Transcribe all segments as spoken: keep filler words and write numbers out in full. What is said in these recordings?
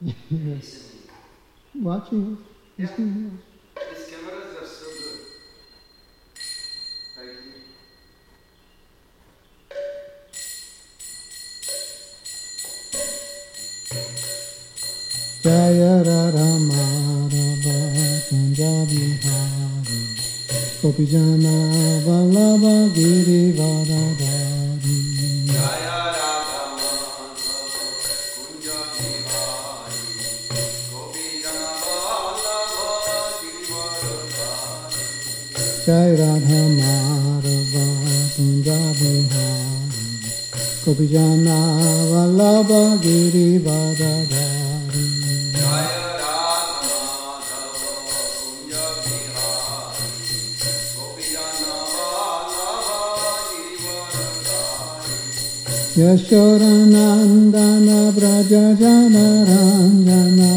Yes. Watching us. Yeah. Listening These cameras are so good. Right here. Jaya Radha Madhava Kunja Bihari Gopijana Vallabha Giri Varadari Jaya Radha Madhava Kunja Bihari Gopijana Vallabha Girivaradari. Jaya Radha Madhava Kunja Bihari Gopijana Vallabha Giri Varadari Yashodanandana Braja Jana Ranjana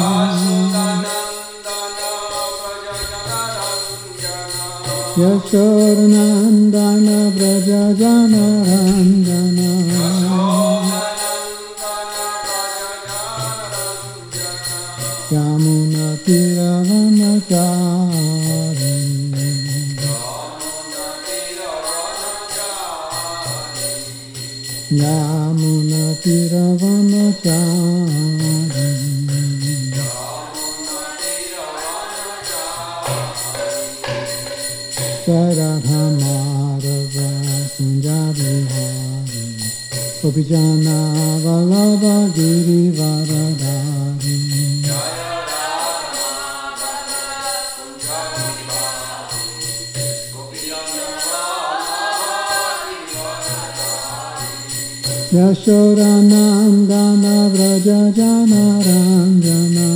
Yashodanandana Braja Jana Ranjana Yamuna Tiravanachari Yamuna Tiravanachari Radha Madhava Kunja Bihari Gopijana Vallabha Giri Varadari Yashodanandana Vraja Jana Ranjana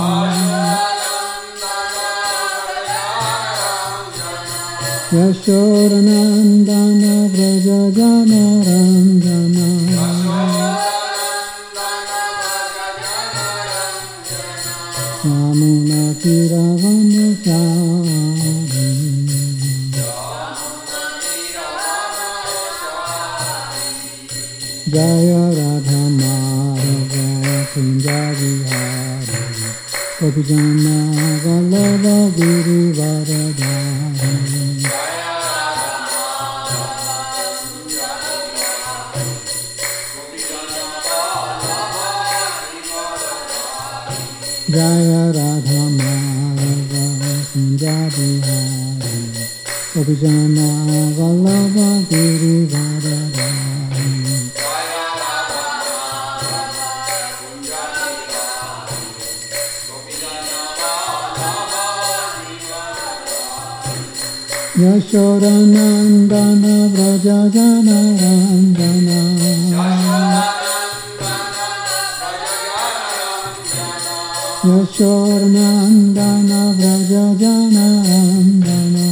Yashodanandana Vraja Jana Ranjana Yamuna Tiravanachari Jaya Radha Madhava Kunja Bihari Gopijana Vallabha Giri Varadari Jaya Radha Madhava Kunja Bihari Gopijana Vallabha Giri Varadari Yashodanandana Vraja Jana Ranjana Yashodanandana Vraja Jana Ranjana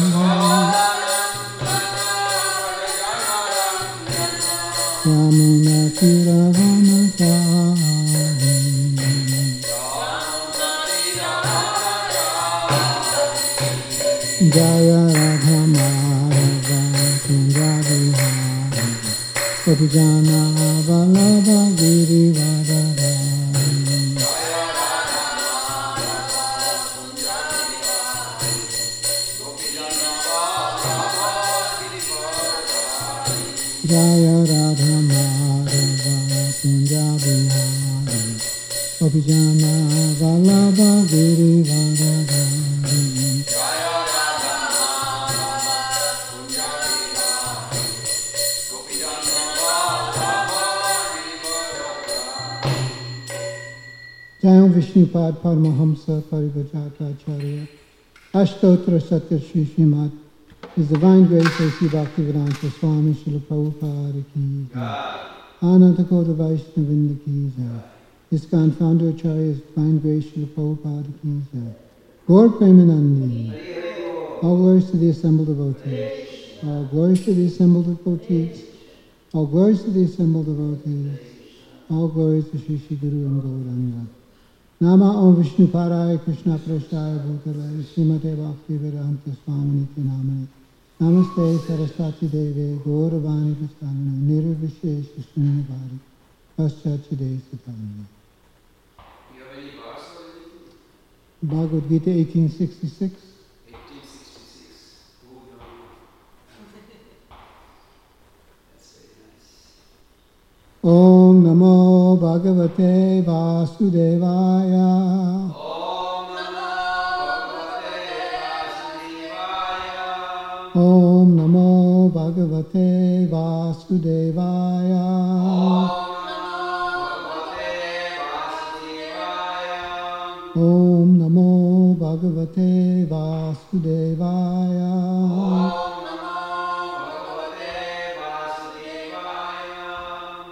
Yamuna Tiravanachari Jaya Radha Madhava Kunja Bihari Gopijana Vallabha Giri Varadari Jaya Radha Madhava Kunja Bihari Gopijana Vallabha Giri Varadari Jayam Vishnupad Paramahamsa Parivajatacharya Ashtotra Satya Shri Srimad His Divine Grace A.C. Bhaktivedanta Swami Srila Prabhupada Ki Jai Ananta Kota Vaishnavinda Ki Jai ISKCON Founder Acharya's Divine Grace Srila Prabhupada Ki Jai Gaur Premanandi All glories to the assembled devotees All glories to the assembled devotees All glories to the assembled devotees All glories to Sri Sri Guru and Gauranga Nama Om Vishnu Paraya Krishna Prasthaya Bhutale Srimate Bhakti Vedanta Swami Niti Namani Namaste Saraswati Deve Gauravani Prasthana Nirvishesha Shunyavadi Paschachide Satarana Bhagavad Gita eighteen sixty-six. eighteen sixty-six. Oh, no. That's very nice. Om Namo Bhagavate Vasudevaya. Om Namo Bhagavate Vasudevaya. Om Namo Bhagavate Vasudevaya. Om Namo Bhagavate Vasudevaya. Om Namo Bhagavate Vasudevaya. Om Namo Bhagavate Vasudevaya.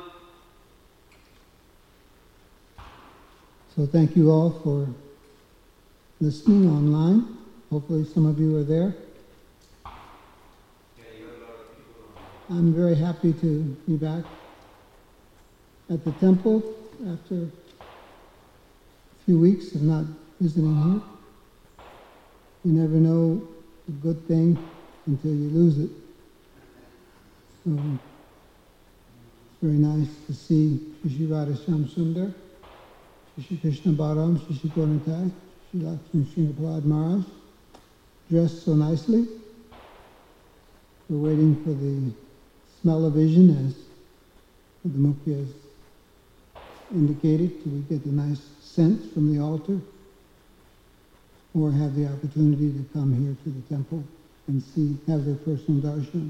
So thank you all for listening online. Hopefully some of you are there. Yeah, you have a lot of people on. I'm very happy to be back at the temple after a few weeks of not visiting here. You never know a good thing until you lose it. So it's very nice to see Shri Radha Shamsundar, Shri Krishna Balaram, Shri Gauratai, Shri Lakshmi Sringaprad Maharaj, dressed so nicely. We're waiting for the smell-o-vision, as the Mukhya has indicated, till we get the nice scent from the altar, or have the opportunity to come here to the temple and see, have their personal darshan.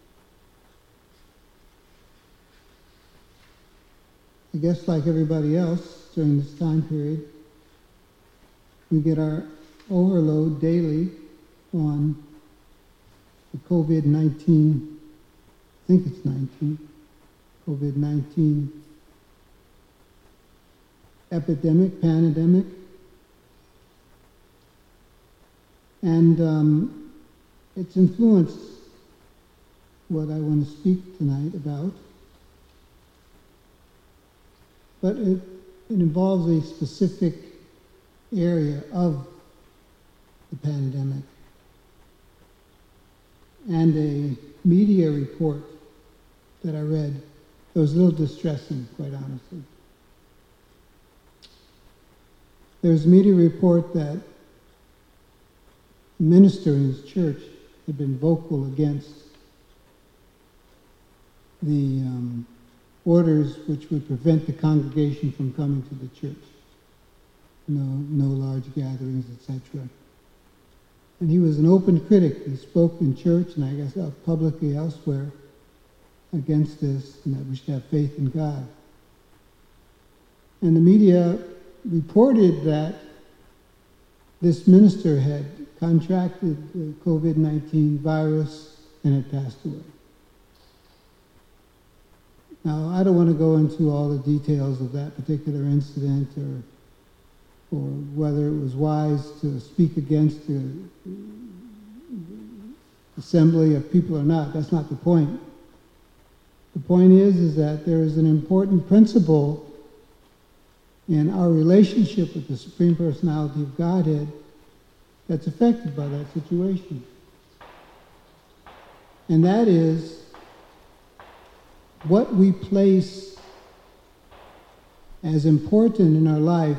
I guess like everybody else during this time period, we get our overload daily on the COVID nineteen, I think it's nineteen, COVID nineteen epidemic, pandemic. And um, it's influenced what I want to speak tonight about. But it, it involves a specific area of the pandemic. And a media report that I read that was a little distressing, quite honestly. There's a media report that a minister in his church had been vocal against the um, orders which would prevent the congregation from coming to the church. No, no large gatherings, et cetera. And he was an open critic. He spoke in church and I guess publicly elsewhere against this, and that we should have faith in God. And the media reported that this minister had contracted the COVID nineteen virus and had passed away. Now, I don't want to go into all the details of that particular incident or or whether it was wise to speak against the assembly of people or not. That's not the point. The point is, is that there is an important principle in our relationship with the Supreme Personality of Godhead that's affected by that situation. And that is what we place as important in our life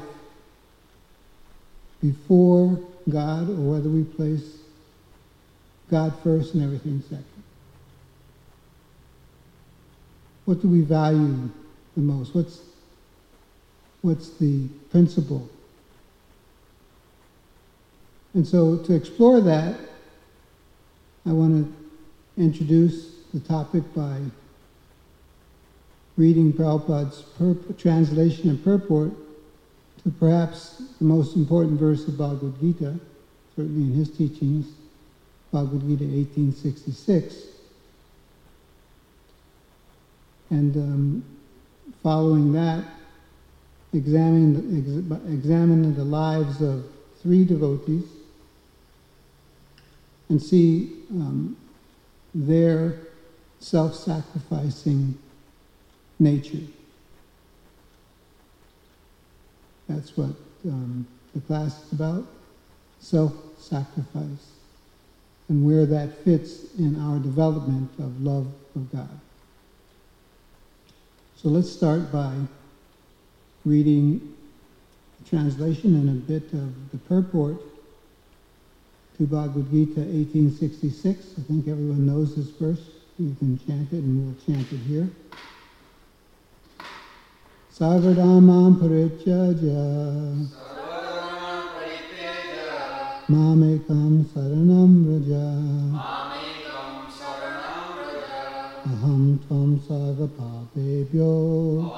before God, or whether we place God first and everything second. What do we value the most? What's, what's the principle? And so to explore that, I want to introduce the topic by reading Prabhupada's purport, translation and purport to perhaps the most important verse of Bhagavad Gita, certainly in his teachings, Bhagavad Gita eighteen sixty-six. And um, following that, examine, ex, examine the lives of three devotees and see um, their self-sacrificing nature. That's what um, the class is about, self-sacrifice, and where that fits in our development of love of God. So let's start by reading the translation and a bit of the purport to Bhagavad Gita eighteen sixty-six. I think everyone knows this verse. You can chant it, and we'll chant it here. Sarvadhamam parityaja mamekam saranam raja aham tvam sarva papebhyo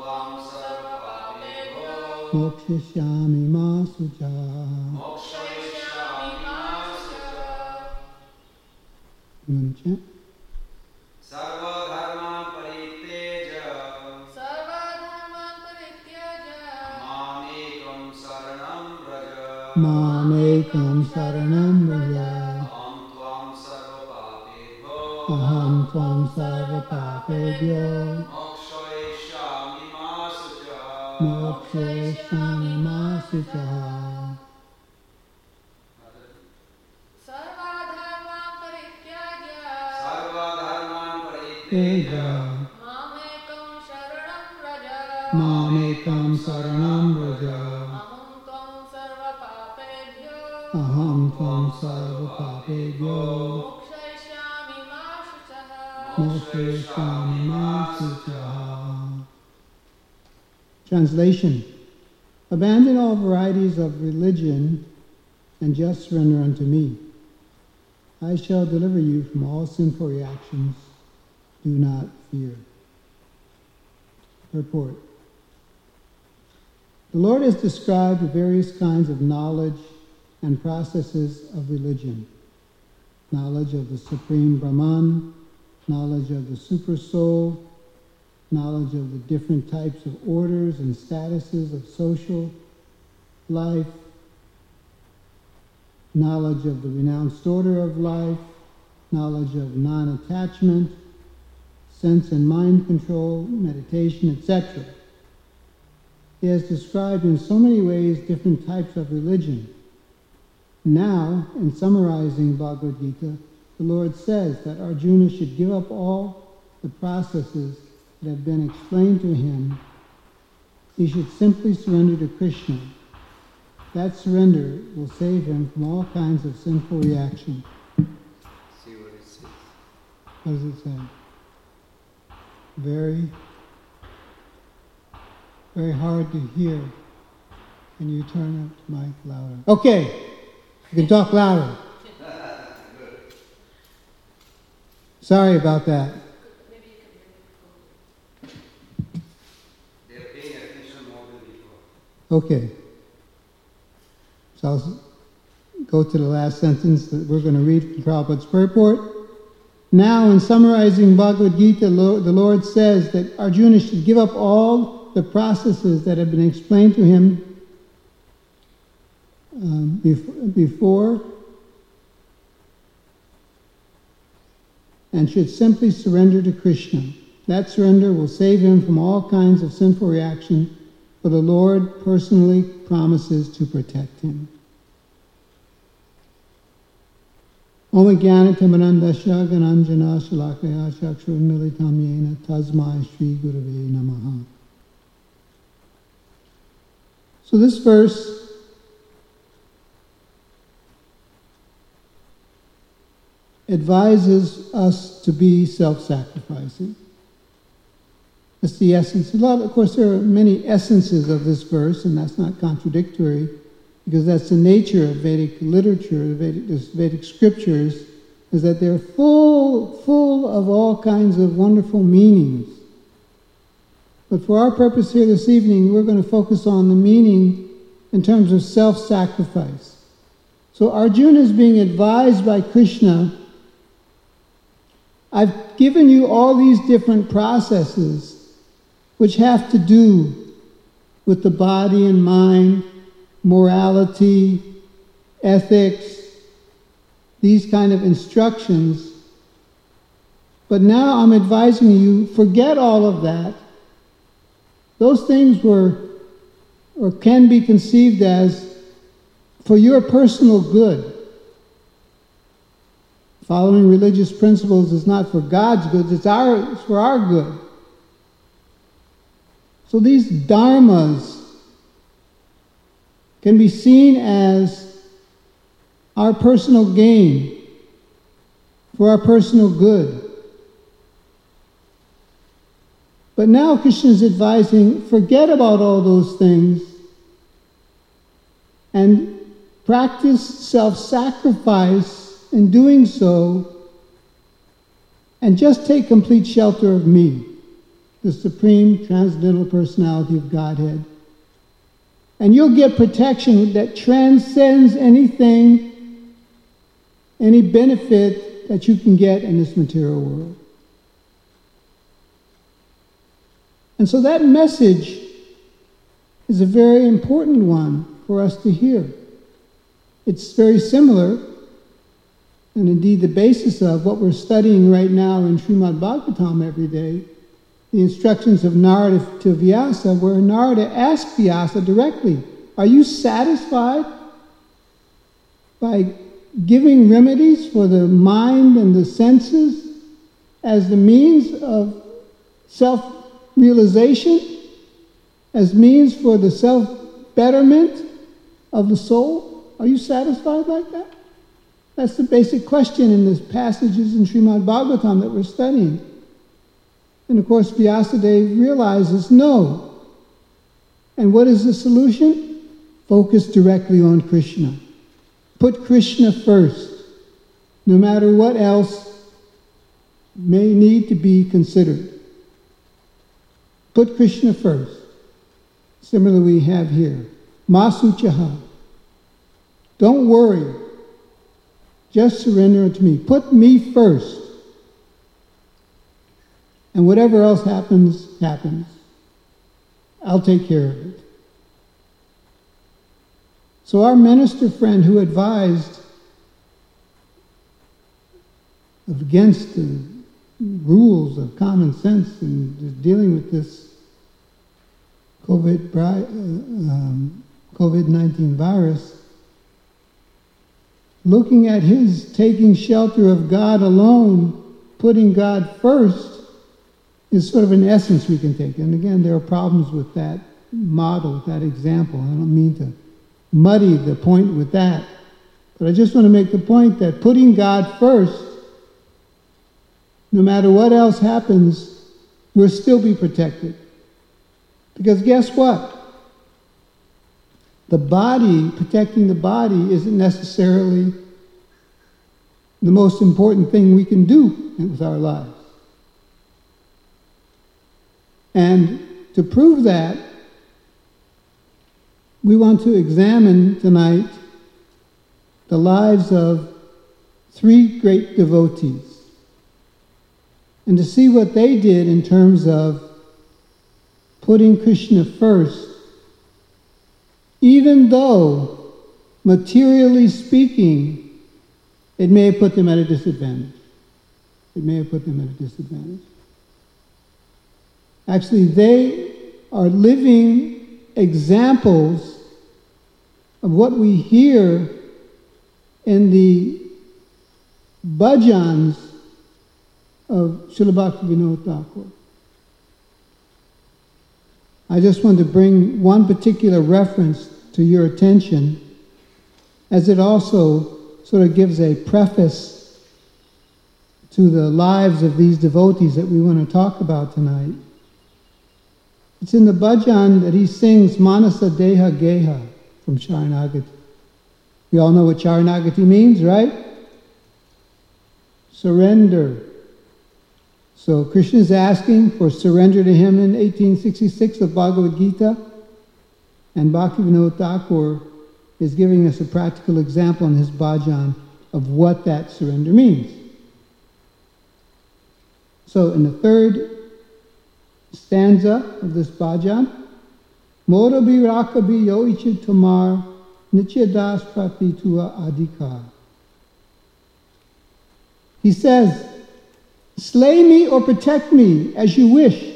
mokshishyami ma sucha. You want to chant? Sarva dharma parityaja mamekam saranam vraja Mamekam saranam vraja aham tvam sarva papebhyo aham tvam sarva papebhyo mokshayishyami ma sucha. mokshayishyami ma sucha. Mamekam saranam vraja aham tvam sarva papebhyo mokshayishyami ma sucha. Translation. Abandon all varieties of religion and just surrender unto me. I shall deliver you from all sinful reactions. Do not fear. Purport. The Lord has described the various kinds of knowledge and processes of religion. Knowledge of the Supreme Brahman, knowledge of the Super Soul, knowledge of the different types of orders and statuses of social life, knowledge of the renounced order of life, knowledge of non-attachment, sense and mind control, meditation, et cetera. He has described in so many ways different types of religion. Now, in summarizing Bhagavad Gita, the Lord says that Arjuna should give up all the processes that have been explained to him. He should simply surrender to Krishna. That surrender will save him from all kinds of sinful reaction. See what it says. What does it say? Very, very hard to hear. Can you turn up the mic louder? Okay, you can talk louder. Sorry about that. They're paying attention more than before. Okay. So I'll go to the last sentence that we're going to read from Prabhupada's purport. Now, in summarizing Bhagavad Gita, the Lord says that Arjuna should give up all the processes that have been explained to him um, before and should simply surrender to Krishna. That surrender will save him from all kinds of sinful reaction, for the Lord personally promises to protect him. Om Jnana-timirandasya Gananjana Shalakaya Chakshurmilitam Yena Tasmai Shri Gurave Namaha. So this verse advises us to be self-sacrificing. That's the essence. A lot, of course, there are many essences of this verse, and that's not contradictory, because that's the nature of Vedic literature, Vedic, Vedic scriptures, is that they're full, full of all kinds of wonderful meanings. But for our purpose here this evening, we're going to focus on the meaning in terms of self-sacrifice. So Arjuna is being advised by Krishna, I've given you all these different processes which have to do with the body and mind, morality, ethics, these kind of instructions. But now I'm advising you, forget all of that. Those things were, or can be conceived as, for your personal good. Following religious principles is not for God's good, it's, our, it's for our good. So these dharmas can be seen as our personal gain, for our personal good. But now Krishna is advising, forget about all those things and practice self-sacrifice in doing so, and just take complete shelter of me, the Supreme Transcendental Personality of Godhead. And you'll get protection that transcends anything, any benefit that you can get in this material world. And so that message is a very important one for us to hear. It's very similar, and indeed the basis of what we're studying right now in Srimad Bhagavatam every day, the instructions of Narada to Vyasa, where Narada asked Vyasa directly, are you satisfied by giving remedies for the mind and the senses as the means of self-realization, as means for the self-betterment of the soul? Are you satisfied like that? That's the basic question in the passages in Srimad Bhagavatam that we're studying. And of course, Vyasadeva realizes no. And what is the solution? Focus directly on Krishna. Put Krishna first, no matter what else may need to be considered. Put Krishna first. Similarly, we have here, Masuchaha. Don't worry. Just surrender it to me. Put me first. And whatever else happens, happens. I'll take care of it. So our minister friend who advised against the rules of common sense in dealing with this COVID, um, COVID nineteen virus, looking at his taking shelter of God alone, putting God first, is sort of an essence we can take. And again, there are problems with that model, that example. I don't mean to muddy the point with that. But I just want to make the point that putting God first, no matter what else happens, we'll still be protected. Because guess what? The body, protecting the body, isn't necessarily the most important thing we can do with our lives. And to prove that, we want to examine tonight the lives of three great devotees and to see what they did in terms of putting Krishna first, even though, materially speaking, it may have put them at a disadvantage. It may have put them at a disadvantage. Actually, they are living examples of what we hear in the bhajans of Srila Bhaktivinoda Thakur. I just want to bring one particular reference to your attention, as it also sort of gives a preface to the lives of these devotees that we want to talk about tonight. It's in the bhajan that he sings Manasa Deha Geha from Sharanagati. We all know what Sharanagati means, right? Surrender. So Krishna is asking for surrender to him in eighteen sixty-six of Bhagavad Gita, and Bhaktivinoda Thakur is giving us a practical example in his bhajan of what that surrender means. So in the third stanza of this bhajan, Morabi Rakabi Yoichi Tamar Nityadas Pratitua Adhikar. He says, slay me or protect me as you wish.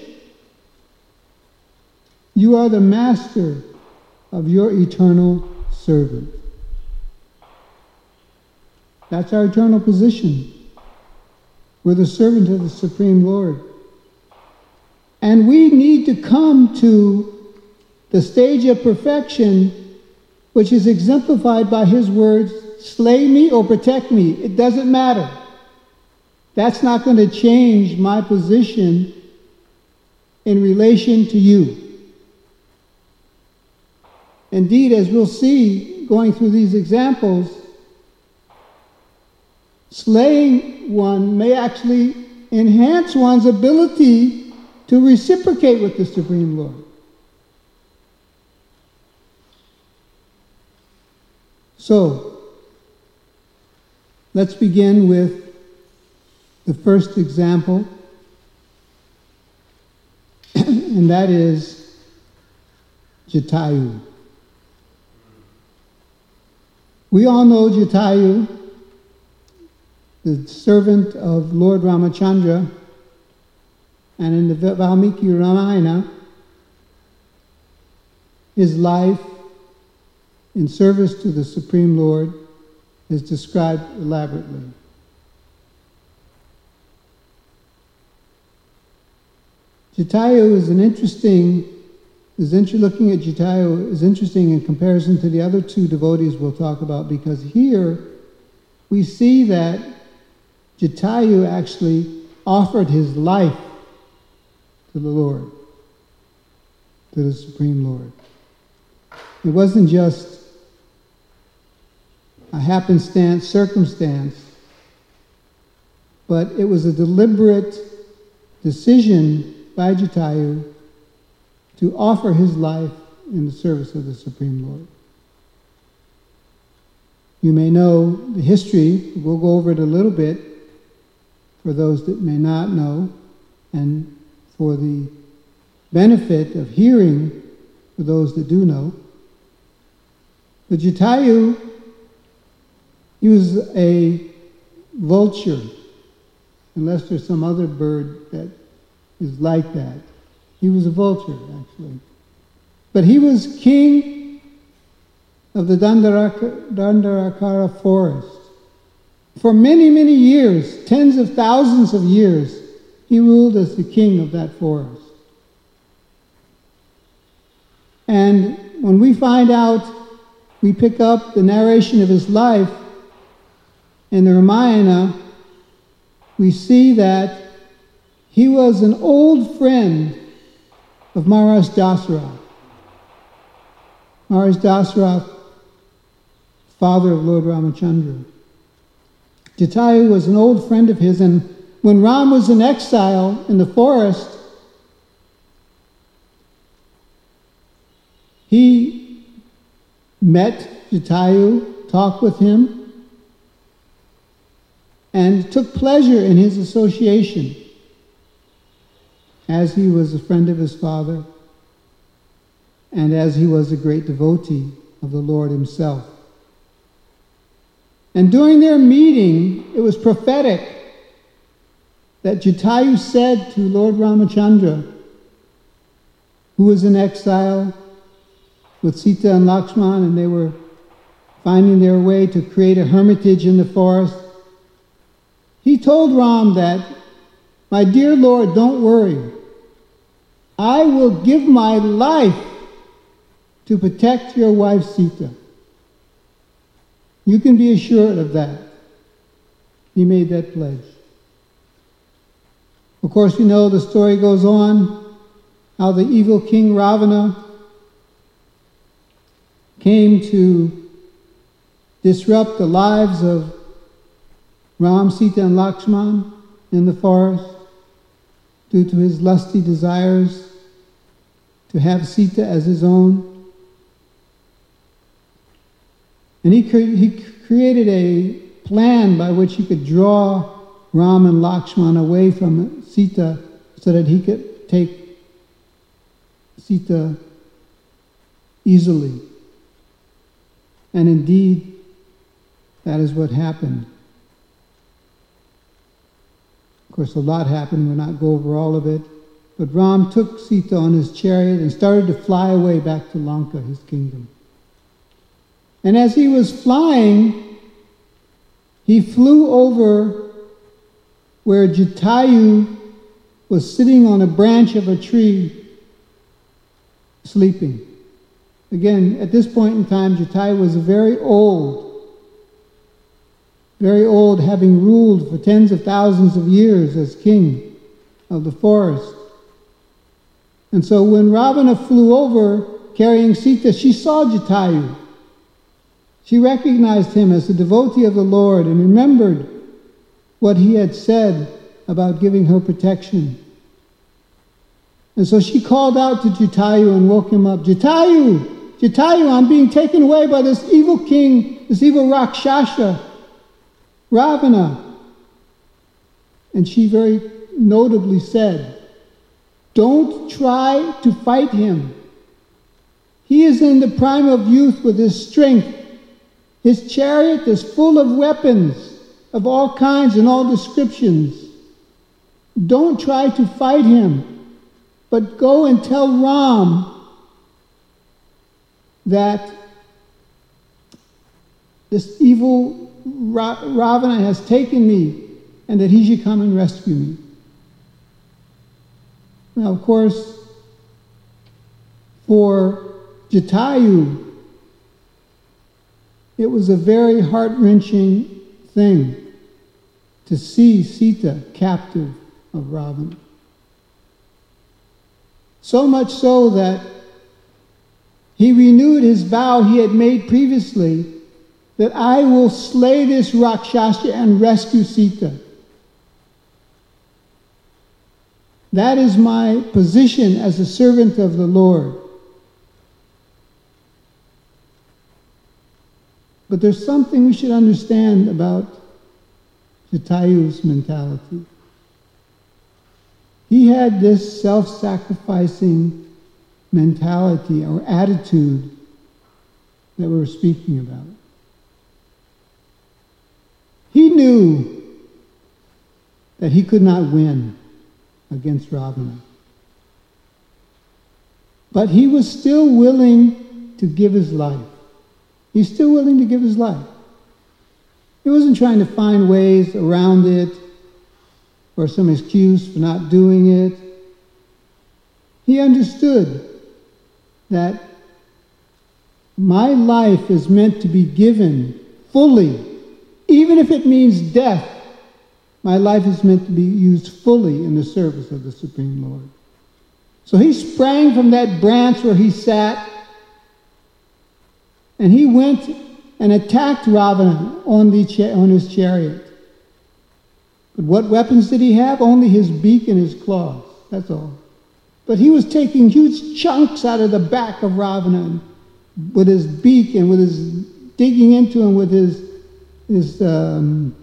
You are the master of your eternal servant. That's our eternal position. We're the servant of the Supreme Lord. And we need to come to the stage of perfection which is exemplified by his words, slay me or protect me, it doesn't matter. That's not going to change my position in relation to you. Indeed, as we'll see going through these examples, slaying one may actually enhance one's ability to reciprocate with the Supreme Lord. So, let's begin with the first example, and that is Jatayu. We all know Jatayu, the servant of Lord Ramachandra, and in the Valmiki Ramayana, his life in service to the Supreme Lord is described elaborately. Jatayu is an interesting, is inter- looking at Jatayu is interesting in comparison to the other two devotees we'll talk about, because here we see that Jatayu actually offered his life to the Lord, to the Supreme Lord. It wasn't just a happenstance, circumstance, but it was a deliberate decision by Jatayu to offer his life in the service of the Supreme Lord. You may know the history. We'll go over it a little bit for those that may not know, and for the benefit of hearing for those that do know. But Jatayu, he was a vulture, unless there's some other bird that is like that. He was a vulture, actually. But he was king of the Dandarakara, Dandarakara forest. For many, many years, tens of thousands of years, he ruled as the king of that forest. And when we find out, we pick up the narration of his life in the Ramayana, we see that he was an old friend of Maharaj Dasarath. Maharaj Dasarath, father of Lord Ramachandra. Jatayu was an old friend of his, and when Ram was in exile in the forest, he met Jatayu, talked with him, and took pleasure in his association, as he was a friend of his father, and as he was a great devotee of the Lord himself. And during their meeting, it was prophetic that Jatayu said to Lord Ramachandra, who was in exile with Sita and Lakshman, and they were finding their way to create a hermitage in the forest. He told Ram that, "My dear Lord, don't worry. I will give my life to protect your wife Sita. You can be assured of that." He made that pledge. Of course, we know the story goes on, how the evil king Ravana came to disrupt the lives of Ram, Sita, and Lakshman in the forest due to his lusty desires to have Sita as his own. And he, cre- he created a plan by which he could draw Ram and Lakshman away from Sita so that he could take Sita easily. And indeed, that is what happened. Of course, a lot happened. We'll not go over all of it. But Ram took Sita on his chariot and started to fly away back to Lanka, his kingdom. And as he was flying, he flew over where Jatayu was sitting on a branch of a tree, sleeping. Again, at this point in time, Jatayu was very old, very old, having ruled for tens of thousands of years as king of the forest. And so when Ravana flew over carrying Sita, she saw Jatayu. She recognized him as a devotee of the Lord and remembered what he had said about giving her protection. And so she called out to Jatayu and woke him up. Jatayu! Jatayu, I'm being taken away by this evil king, this evil Rakshasa, Ravana. And she very notably said, don't try to fight him. He is in the prime of youth with his strength. His chariot is full of weapons of all kinds and all descriptions. Don't try to fight him, but go and tell Ram that this evil Ra- Ravana has taken me and that he should come and rescue me. Now, of course, for Jatayu, it was a very heart-wrenching thing to see Sita captive of Ravana. So much so that he renewed his vow he had made previously that I will slay this Rakshasa and rescue Sita. That is my position as a servant of the Lord. But there's something we should understand about Jatayu's mentality. He had this self-sacrificing mentality or attitude that we were speaking about. He knew that he could not win against Ravana. But he was still willing to give his life. He's still willing to give his life. He wasn't trying to find ways around it or some excuse for not doing it. He understood that my life is meant to be given fully, even if it means death. My life is meant to be used fully in the service of the Supreme Lord. So he sprang from that branch where he sat, and he went and attacked Ravana on, the cha- on his chariot. But what weapons did he have? Only his beak and his claws. That's all. But he was taking huge chunks out of the back of Ravana with his beak and with his digging into him with his his um,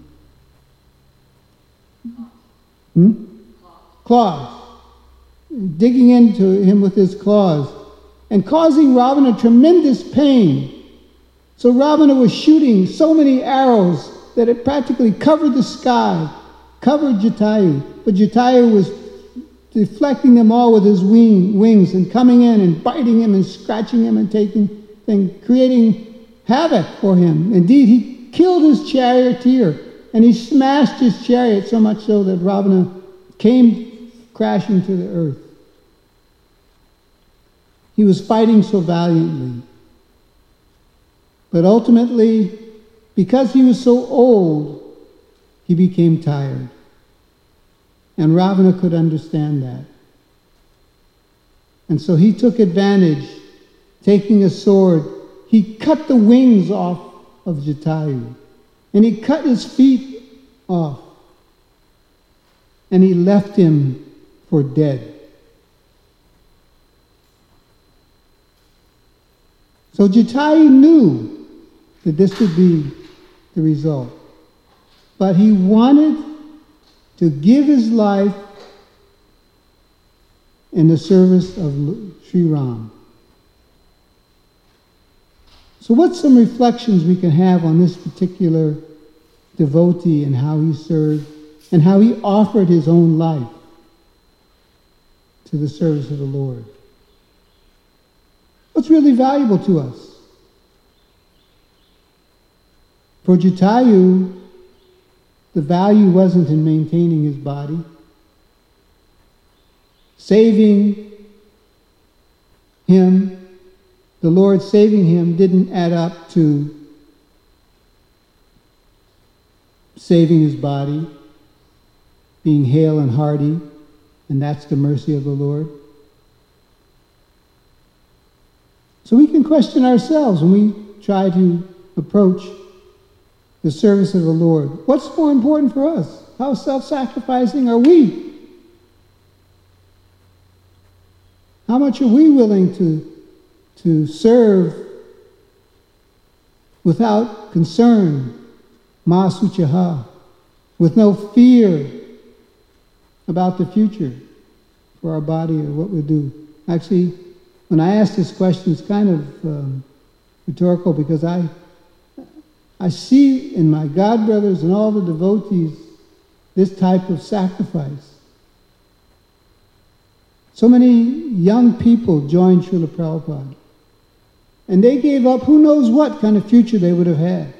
hmm? claws, digging into him with his claws, and causing Ravana tremendous pain. So Ravana was shooting so many arrows that it practically covered the sky, covered Jatayu. But Jatayu was deflecting them all with his wing, wings and coming in and biting him and scratching him and taking and creating havoc for him. Indeed, he killed his charioteer and he smashed his chariot so much so that Ravana came crashing to the earth. He was fighting so valiantly. But ultimately, because he was so old, he became tired. And Ravana could understand that. And so he took advantage, taking a sword. He cut the wings off of Jatayu. And he cut his feet off. And he left him for dead. So Jatayu knew that this would be the result. But he wanted to give his life in the service of Sri Ram. So what's some reflections we can have on this particular devotee and how he served and how he offered his own life to the service of the Lord? What's really valuable to us? For Jatayu, the value wasn't in maintaining his body, saving him the Lord saving him didn't add up to saving his body, being hale and hearty, and that's the mercy of the Lord. So we can question ourselves when we try to approach the service of the Lord. What's more important for us? How self-sacrificing are we? How much are we willing to, to serve without concern, ma suchaha, with no fear about the future for our body or what we do? Actually, when I ask this question, it's kind of um, rhetorical, because I, I see in my God brothers and all the devotees this type of sacrifice. So many young people joined Srila Prabhupada, and they gave up who knows what kind of future they would have had.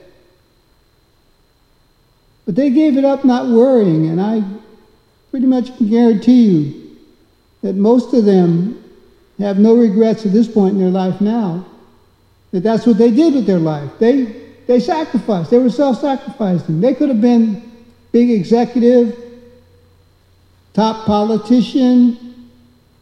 But they gave it up not worrying, and I pretty much can guarantee you that most of them have no regrets at this point in their life now, that that's what they did with their life. They, they sacrificed. They were self-sacrificing. They could have been big executive, top politician,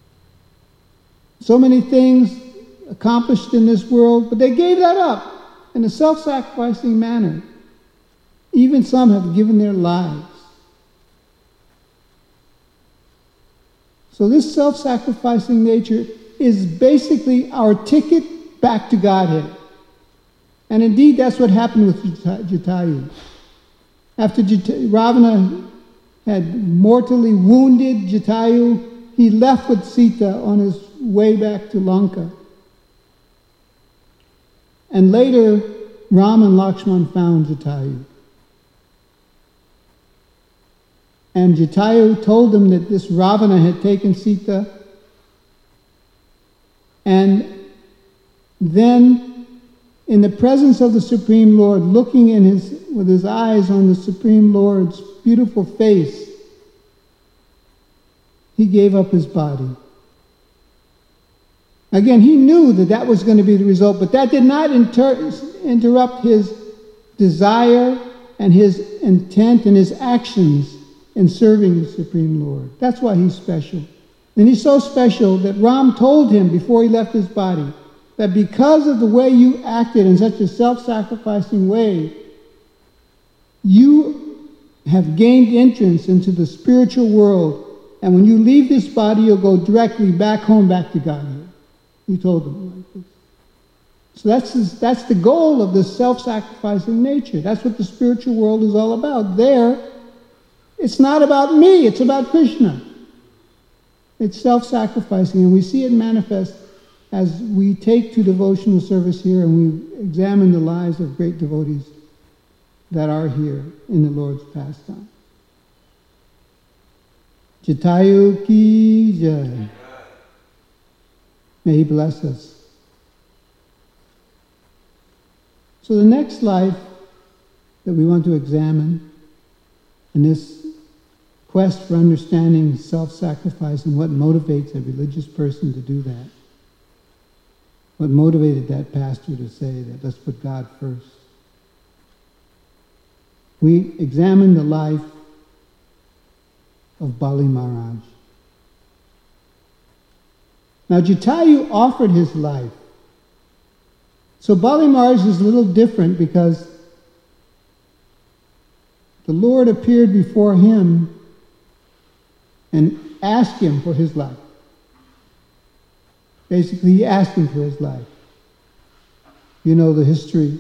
so many things accomplished in this world, but they gave that up in a self-sacrificing manner. Even some have given their lives. So this self-sacrificing nature is basically our ticket back to Godhead. And indeed, that's what happened with Jatayu. After Jata- Ravana had mortally wounded Jatayu, he left with Sita on his way back to Lanka. And later, Ram and Lakshman found Jatayu. And Jatayu told them that this Ravana had taken Sita. And then, in the presence of the Supreme Lord, looking in his, with his eyes on the Supreme Lord's beautiful face, he gave up his body. Again, he knew that that was going to be the result, but that did not inter- interrupt his desire and his intent and his actions in serving the Supreme Lord. That's why he's special. And he's so special that Ram told him before he left his body that because of the way you acted in such a self-sacrificing way, you have gained entrance into the spiritual world, and when you leave this body, you'll go directly back home, back to Godhead. He told them like this. So that's, his, that's the goal of this self-sacrificing nature. That's what the spiritual world is all about. There, it's not about me, it's about Krishna. It's self-sacrificing, and we see it manifest as we take to devotional service here and we examine the lives of great devotees that are here in the Lord's pastime. Jatayu ki jai. May he bless us. So the next life that we want to examine in this quest for understanding self-sacrifice and what motivates a religious person to do that. What motivated that pastor to say that let's put God first. We examine the life of Bali Maharaj. Now Jatayu offered his life. So Bali Maharaj is a little different because the Lord appeared before him and asked him for his life. Basically, he asked him for his life. You know the history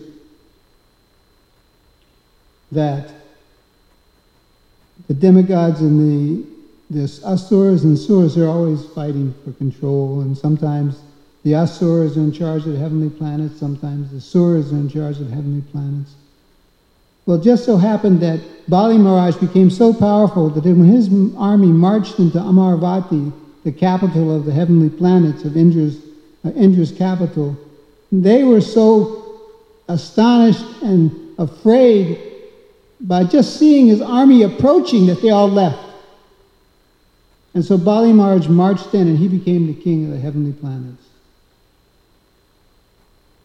that the demigods and the, the asuras and suras are always fighting for control, and sometimes the asuras are in charge of the heavenly planets, sometimes the suras are in charge of the heavenly planets. Well, it just so happened that Bali Maharaj became so powerful that when his army marched into Amaravati, the capital of the heavenly planets, of Indra's, uh, Indra's capital, they were so astonished and afraid by just seeing his army approaching that they all left. And so Bali Maharaj marched in and he became the king of the heavenly planets.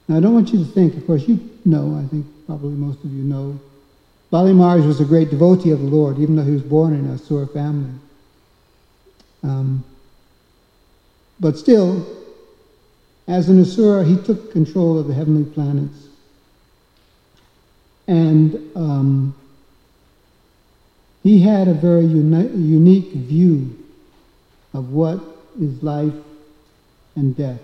Now, I don't want you to think, of course, you know, I think probably most of you know, Bali Maharaj was a great devotee of the Lord, even though he was born in a Asura family. Um, but still, as an Asura, he took control of the heavenly planets. And um, he had a very uni- unique view of what is life and death.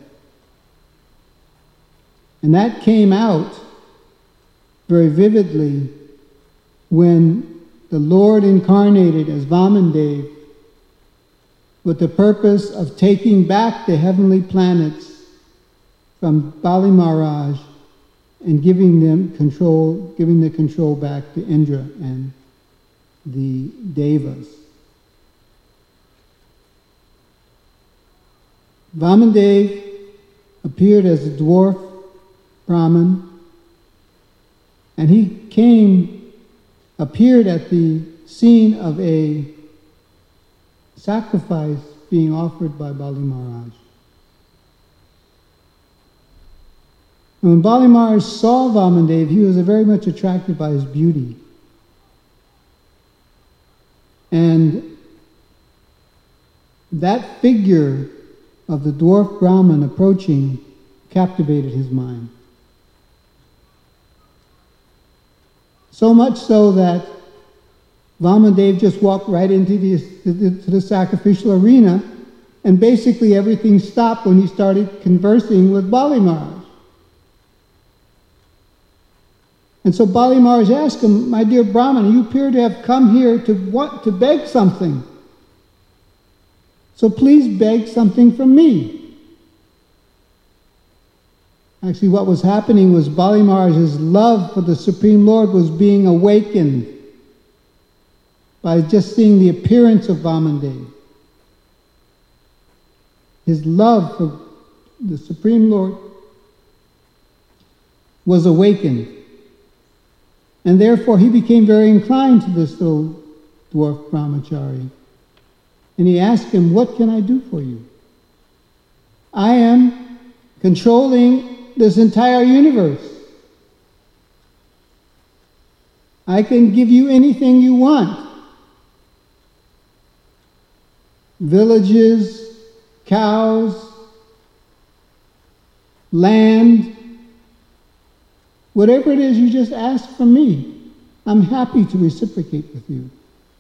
And that came out very vividly when the Lord incarnated as Vamandev with the purpose of taking back the heavenly planets from Bali Maharaj and giving them control, giving the control back to Indra and the Devas. Vamandev appeared as a dwarf Brahmin, and he came, appeared at the scene of a sacrifice being offered by Bali Maharaj. And when Bali Maharaj saw Vamandev, he was very much attracted by his beauty. And that figure of the dwarf Brahmin approaching captivated his mind. So much so that Vamandev just walked right into the, to the, to the sacrificial arena, and basically everything stopped when he started conversing with Bali Maharaj. And so Bali Maharaj asked him, "My dear Brahman, you appear to have come here to want to beg something. So please beg something from me." Actually, what was happening was Bali Maharaj's love for the Supreme Lord was being awakened by just seeing the appearance of Vamandev. His love for the Supreme Lord was awakened. And therefore he became very inclined to this little dwarf brahmachari. And he asked him, "What can I do for you? I am controlling this entire universe. I can give you anything you want. Villages, cows, land, whatever it is you just ask from me, I'm happy to reciprocate with you."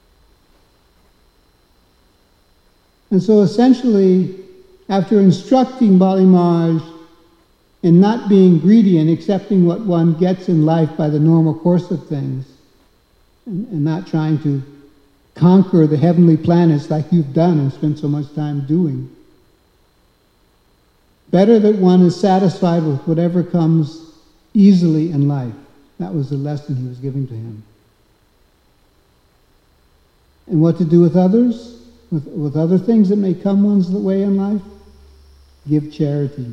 And so essentially, after instructing Bali Maharaj in not being greedy and accepting what one gets in life by the normal course of things, and, and not trying to conquer the heavenly planets like you've done and spent so much time doing. Better that one is satisfied with whatever comes easily in life. That was the lesson he was giving to him. And what to do with others? With, with other things that may come one's way in life? Give charity.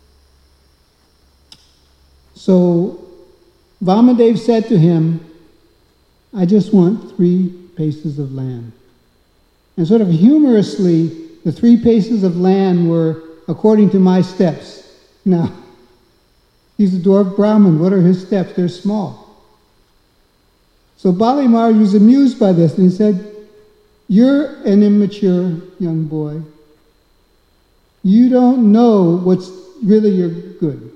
So Vamandev said to him, "I just want three paces of land." And sort of humorously, the three paces of land were according to my steps. Now, he's a dwarf Brahmin. What are his steps? They're small. So Bali Maharaj was amused by this, and he said, "You're an immature young boy. You don't know what's really your good."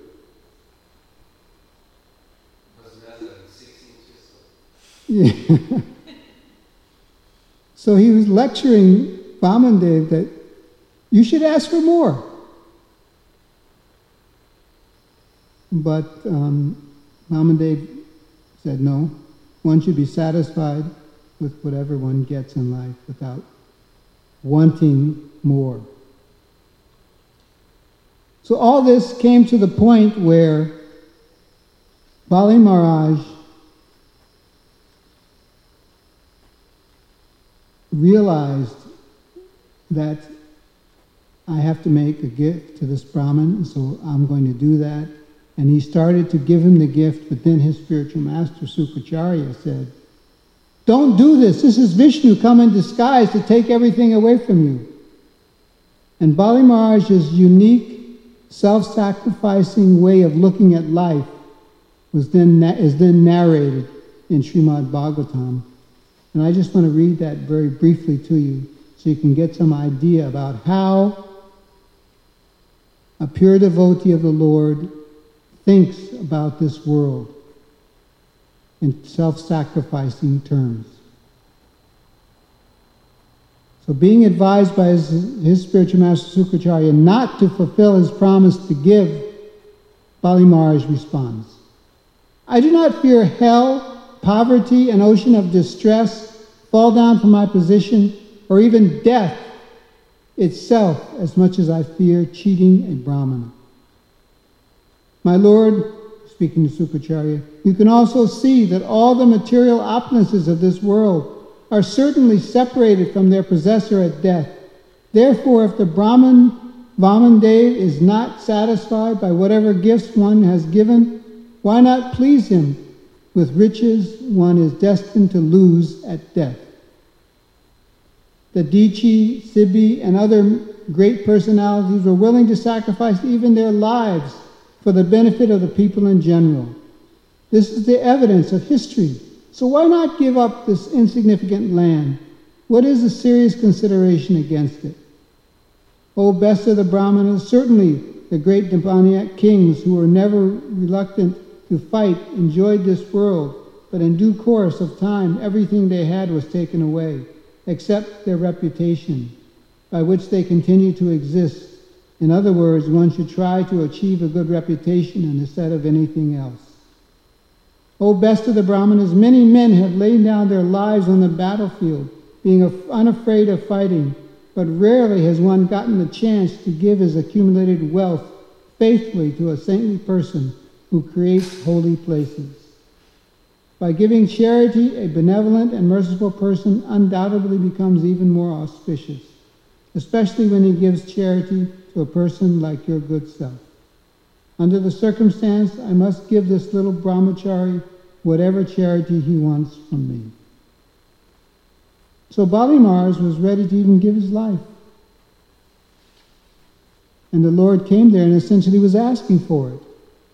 Yeah. So he was lecturing Vamandev that you should ask for more. But um, Vamandev said, no, one should be satisfied with whatever one gets in life without wanting more. So all this came to the point where Bali Maharaj realized that I have to make a gift to this Brahmin, so I'm going to do that. And he started to give him the gift, but then his spiritual master, Sukracharya, said, "Don't do this. This is Vishnu come in disguise to take everything away from you." And Bali Maharaj's unique self-sacrificing way of looking at life was then is then narrated in Srimad Bhagavatam. And I just want to read that very briefly to you so you can get some idea about how a pure devotee of the Lord thinks about this world in self-sacrificing terms. So being advised by his, his spiritual master Sukracharya not to fulfill his promise to give, Bali Maharaj responds, I do not fear hell, poverty, an ocean of distress, fall down from my position, or even death itself as much as I fear cheating a Brahmana. My Lord, speaking to Sukracharya, you can also see that all the material opulences of this world are certainly separated from their possessor at death. Therefore, if the Brahman Vamandev is not satisfied by whatever gifts one has given, why not please him with riches one is destined to lose at death? The Dichi, Sibi, and other great personalities were willing to sacrifice even their lives for the benefit of the people in general. This is the evidence of history. So why not give up this insignificant land? What is the serious consideration against it? O best of the Brahmanas, certainly the great demoniac kings who were never reluctant to fight enjoyed this world, but in due course of time everything they had was taken away, except their reputation, by which they continue to exist. In other words, one should try to achieve a good reputation instead of anything else. O best of the Brahmanas, many men have laid down their lives on the battlefield, being unafraid of fighting, but rarely has one gotten the chance to give his accumulated wealth faithfully to a saintly person who creates holy places. By giving charity, a benevolent and merciful person undoubtedly becomes even more auspicious, especially when he gives charity to a person like your good self. Under the circumstance, I must give this little brahmachari whatever charity he wants from me. So Bali Maharaj was ready to even give his life. And the Lord came there and essentially was asking for it.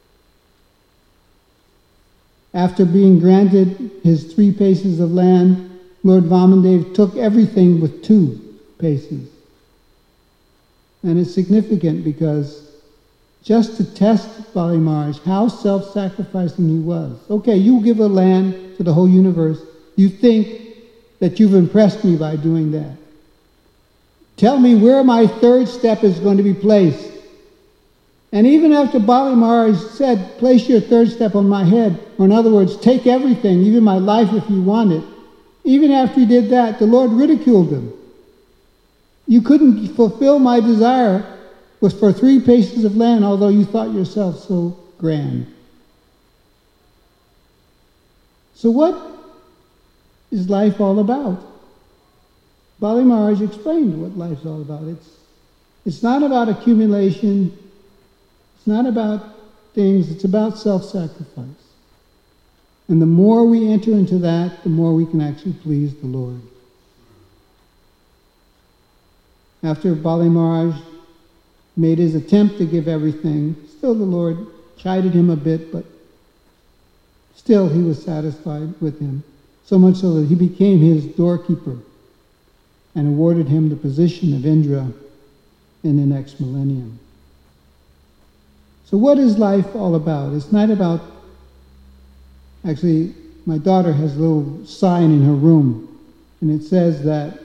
After being granted his three paces of land, Lord Vamandev took everything with two paces. And it's significant because just to test Bali Maharaj how self-sacrificing he was. Okay, you give a land to the whole universe. You think that you've impressed me by doing that. Tell me where my third step is going to be placed. And even after Bali Maharaj said, place your third step on my head, or in other words, take everything, even my life if you want it, even after he did that, the Lord ridiculed him. You couldn't fulfill my desire was for three paces of land, although you thought yourself so grand. So what is life all about? Bali Maharaj explained what life's all about. It's, it's not about accumulation. It's not about things. It's about self-sacrifice. And the more we enter into that, the more we can actually please the Lord. After Bali Maharaj made his attempt to give everything, still the Lord chided him a bit, but still he was satisfied with him, so much so that he became his doorkeeper and awarded him the position of Indra in the next millennium. So what is life all about? It's not about, actually, my daughter has a little sign in her room, and it says that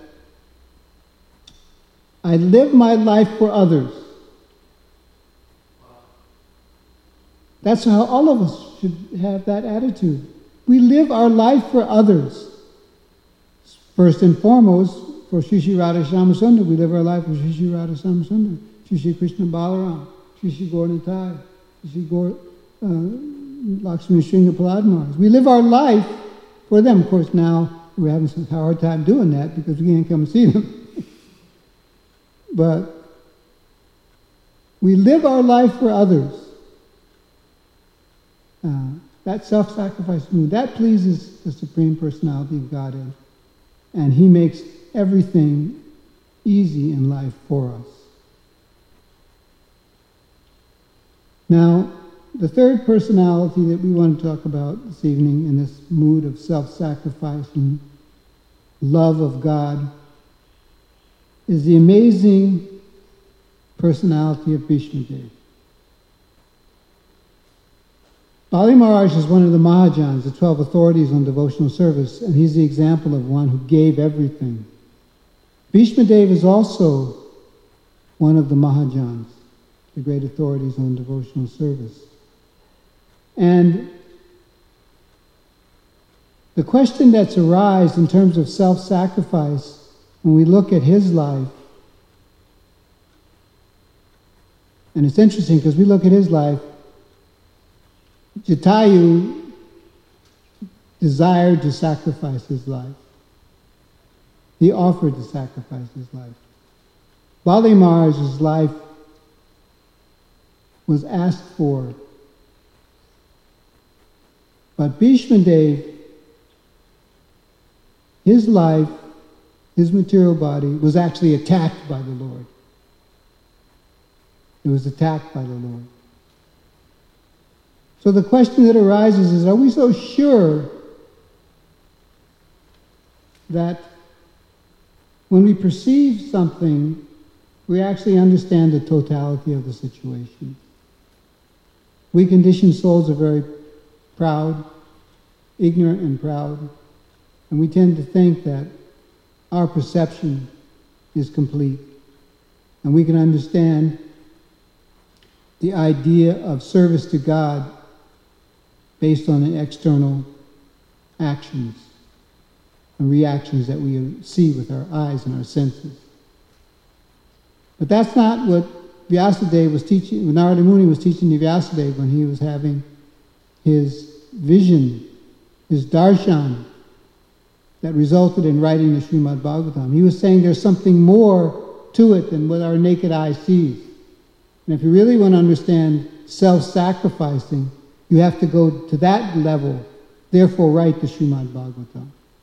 I live my life for others. That's how all of us should have that attitude. We live our life for others. First and foremost, for Sri Sri Radha Shyama-Sundar, we live our life for Sri Sri Radha Shyama-Sundar, Sri Sri Krishna Balaram, Sri Sri Gaur Nitai, Sri Sri Gaur uh, Lakshmi Sringa Prahlad Maharaj. We live our life for them. Of course, now we're having some hard time doing that because we can't come and see them. But we live our life for others. Uh, that self-sacrifice mood, that pleases the Supreme Personality of Godhead. And He makes everything easy in life for us. Now, the third personality that we want to talk about this evening in this mood of self-sacrifice and love of God is the amazing personality of Bhishma Dev. Bali Maharaj is one of the Mahajans, the twelve authorities on devotional service, and he's the example of one who gave everything. Bhishma Dev is also one of the Mahajans, the great authorities on devotional service. And the question that's arised in terms of self-sacrifice when we look at his life, and it's interesting because we look at his life, Jatayu desired to sacrifice his life. He offered to sacrifice his life. Bali Maharaj's life was asked for. But Bhishma Dev, his life, his material body, was actually attacked by the Lord. It was attacked by the Lord. So the question that arises is, are we so sure that when we perceive something, we actually understand the totality of the situation? We conditioned souls are very proud, ignorant and proud, and we tend to think that our perception is complete, and we can understand the idea of service to God based on the external actions and reactions that we see with our eyes and our senses. But that's not what Vyasadeva was teaching, when Narada Muni was teaching to Vyasadeva when he was having his vision, his darshan, that resulted in writing the Srimad Bhagavatam. He was saying there's something more to it than what our naked eye sees. And if you really want to understand self-sacrificing, you have to go to that level, therefore write the Srimad Bhagavatam.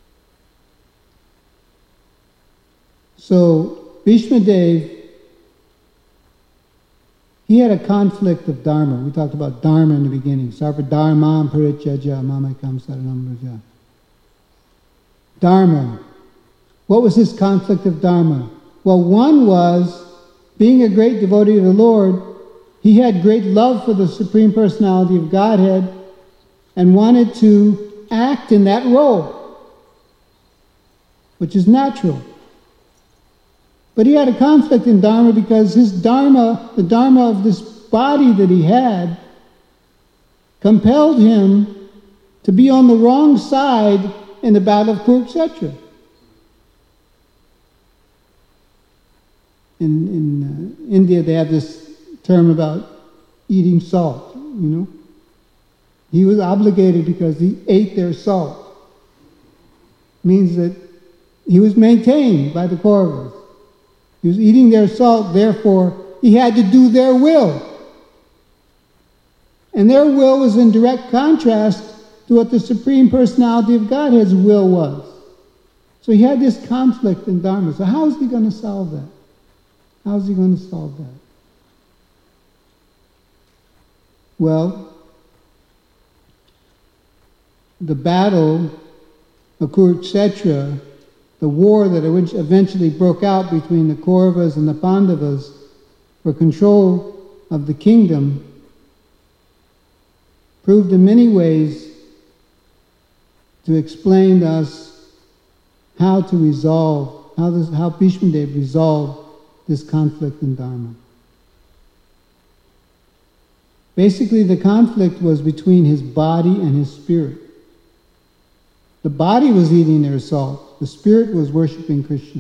So, Bhishma Dev, he had a conflict of dharma. We talked about dharma in the beginning. Sarva dharmam parityaja mamekam saranam vraja. Dharma. What was his conflict of dharma? Well, one was, being a great devotee of the Lord, he had great love for the Supreme Personality of Godhead and wanted to act in that role, which is natural. But he had a conflict in dharma because his dharma, the dharma of this body that he had, compelled him to be on the wrong side in the battle of Kurukshetra. In, in uh, India, they have this term about eating salt, you know. He was obligated because he ate their salt. Means that he was maintained by the Kauravas. He was eating their salt, therefore he had to do their will. And their will was in direct contrast to what the Supreme Personality of Godhead's will was. So he had this conflict in Dharma. So how is he going to solve that? How is he going to solve that? Well, the battle of Kurukshetra, the war that eventually broke out between the Kauravas and the Pandavas for control of the kingdom, proved in many ways to explain to us how to resolve, how, this, how Bhishma Dev resolved this conflict in Dharma. Basically, the conflict was between his body and his spirit. The body was eating their salt. The spirit was worshiping Krishna.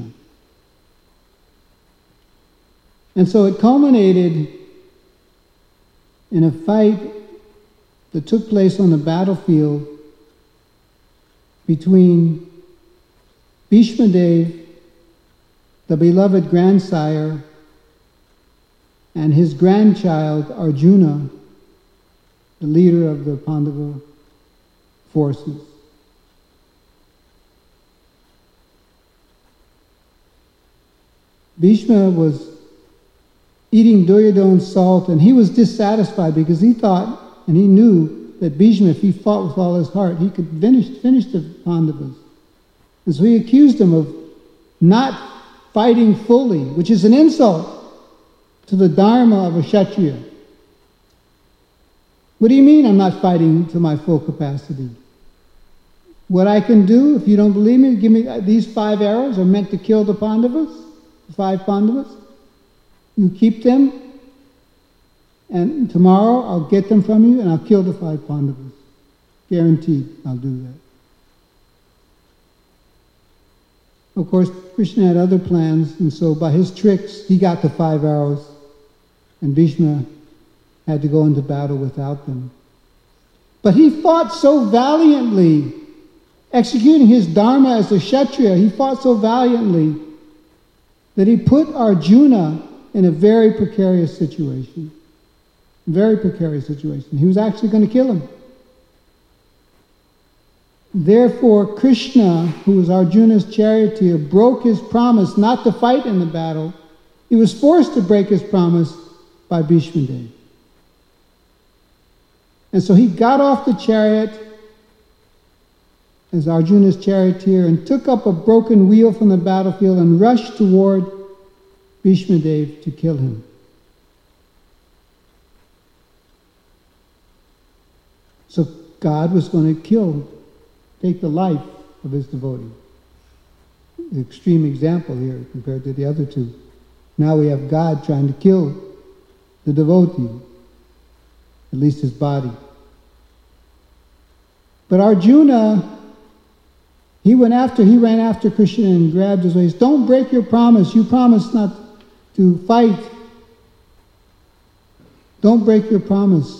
And so it culminated in a fight that took place on the battlefield between Bhishma Dev, the beloved grandsire, and his grandchild Arjuna, the leader of the Pandava forces. Bhishma was eating Duryodhana's salt, and he was dissatisfied because he thought, and he knew, that Bhishma, if he fought with all his heart, he could finish, finish the Pandavas. And so he accused him of not fighting fully, which is an insult to the dharma of a Kshatriya. What do you mean I'm not fighting to my full capacity? What I can do, if you don't believe me, give me these five arrows are meant to kill the Pandavas, the five Pandavas. You keep them, and tomorrow I'll get them from you and I'll kill the five Pandavas. Guaranteed I'll do that. Of course, Krishna had other plans, and so by his tricks, he got the five arrows, and Bhishma had to go into battle without them. But he fought so valiantly, executing his dharma as a Kshatriya, he fought so valiantly that he put Arjuna in a very precarious situation. Very precarious situation. He was actually going to kill him. Therefore, Krishna, who was Arjuna's charioteer, broke his promise not to fight in the battle. He was forced to break his promise by Bhishma Dev. And so he got off the chariot as Arjuna's charioteer and took up a broken wheel from the battlefield and rushed toward Bhishma Dev to kill him. So God was going to kill, take the life of his devotee. The extreme example here compared to the other two. Now we have God trying to kill the devotee, at least his body. But Arjuna, he went after, he ran after Krishna and grabbed his waist. Don't break your promise. You promised not to fight. Don't break your promise.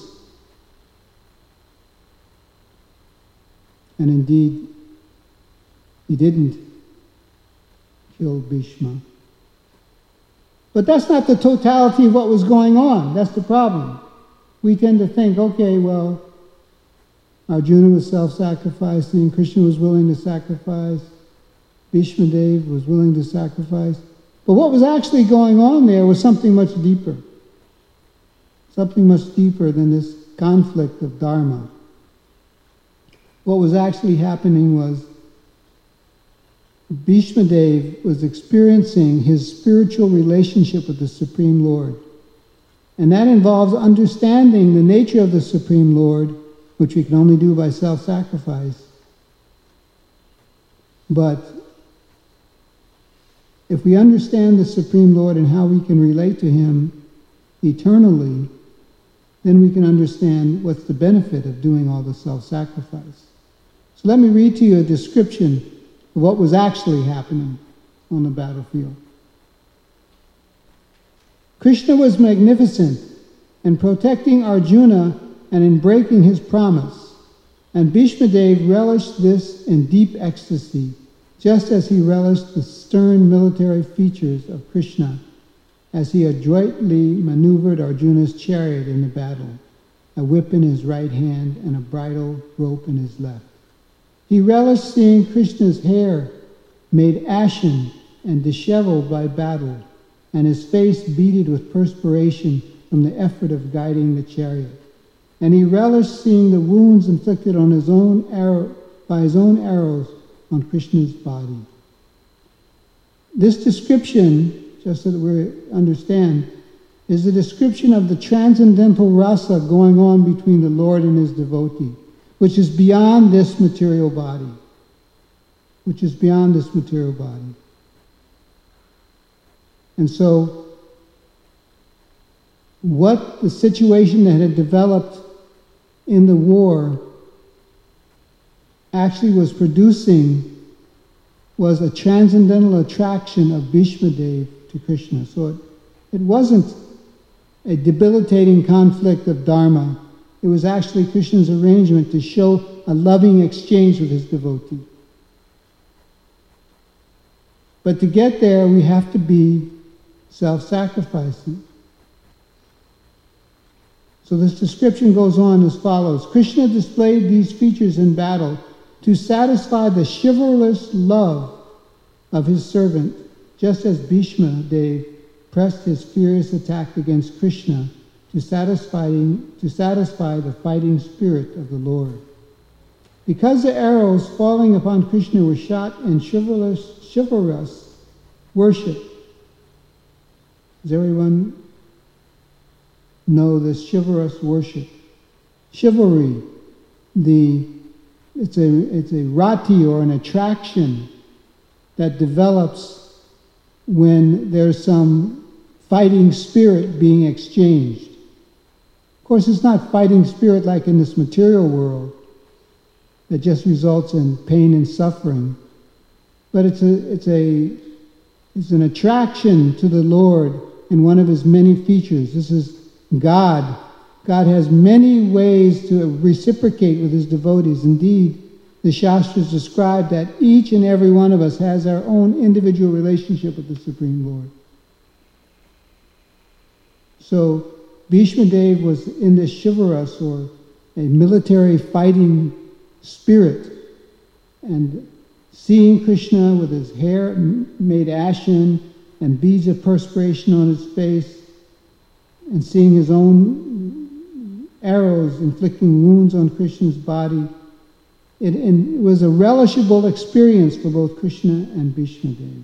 And indeed, he didn't kill Bhishma. But that's not the totality of what was going on. That's the problem. We tend to think, okay, well, Arjuna was self-sacrificing, Krishna was willing to sacrifice, Bhishma Dev was willing to sacrifice. But what was actually going on there was something much deeper. Something much deeper than this conflict of dharma. What was actually happening was Bhishma Dev was experiencing his spiritual relationship with the Supreme Lord. And that involves understanding the nature of the Supreme Lord, which we can only do by self-sacrifice. But if we understand the Supreme Lord and how we can relate to him eternally, then we can understand what's the benefit of doing all the self-sacrifice. So let me read to you a description of what was actually happening on the battlefield. Krishna was magnificent in protecting Arjuna and in breaking his promise, and Bhishma Dev relished this in deep ecstasy, just as he relished the stern military features of Krishna as he adroitly maneuvered Arjuna's chariot in the battle, a whip in his right hand and a bridle rope in his left. He relished seeing Krishna's hair made ashen and disheveled by battle, and his face beaded with perspiration from the effort of guiding the chariot. And he relished seeing the wounds inflicted on his own arrow, by his own arrows on Krishna's body. This description, just so that we understand, is a description of the transcendental rasa going on between the Lord and his devotee, which is beyond this material body. Which is beyond this material body. And so, what the situation that had developed in the war actually was producing was a transcendental attraction of Bhishma Dev to Krishna. So it, it wasn't a debilitating conflict of dharma. It was actually Krishna's arrangement to show a loving exchange with his devotee. But to get there, we have to be self-sacrificing. So this description goes on as follows. Krishna displayed these features in battle to satisfy the chivalrous love of his servant, just as Bhishma Dev pressed his furious attack against Krishna to satisfy, to satisfy the fighting spirit of the Lord. Because the arrows falling upon Krishna were shot in chivalrous, chivalrous worship. Does everyone know this chivalrous worship? Chivalry, the it's a it's a rati, or an attraction that develops when there's some fighting spirit being exchanged. Of course, it's not fighting spirit like in this material world that just results in pain and suffering, but it's a it's a it's an attraction to the Lord in one of his many features. This is God. God has many ways to reciprocate with his devotees. Indeed, the Shastras describe that each and every one of us has our own individual relationship with the Supreme Lord. So Bhishma Dev was in this chivalrous, or a military fighting spirit, and seeing Krishna with his hair made ashen and beads of perspiration on his face, and seeing his own arrows inflicting wounds on Krishna's body, it, it was a relishable experience for both Krishna and Bhishma Dev.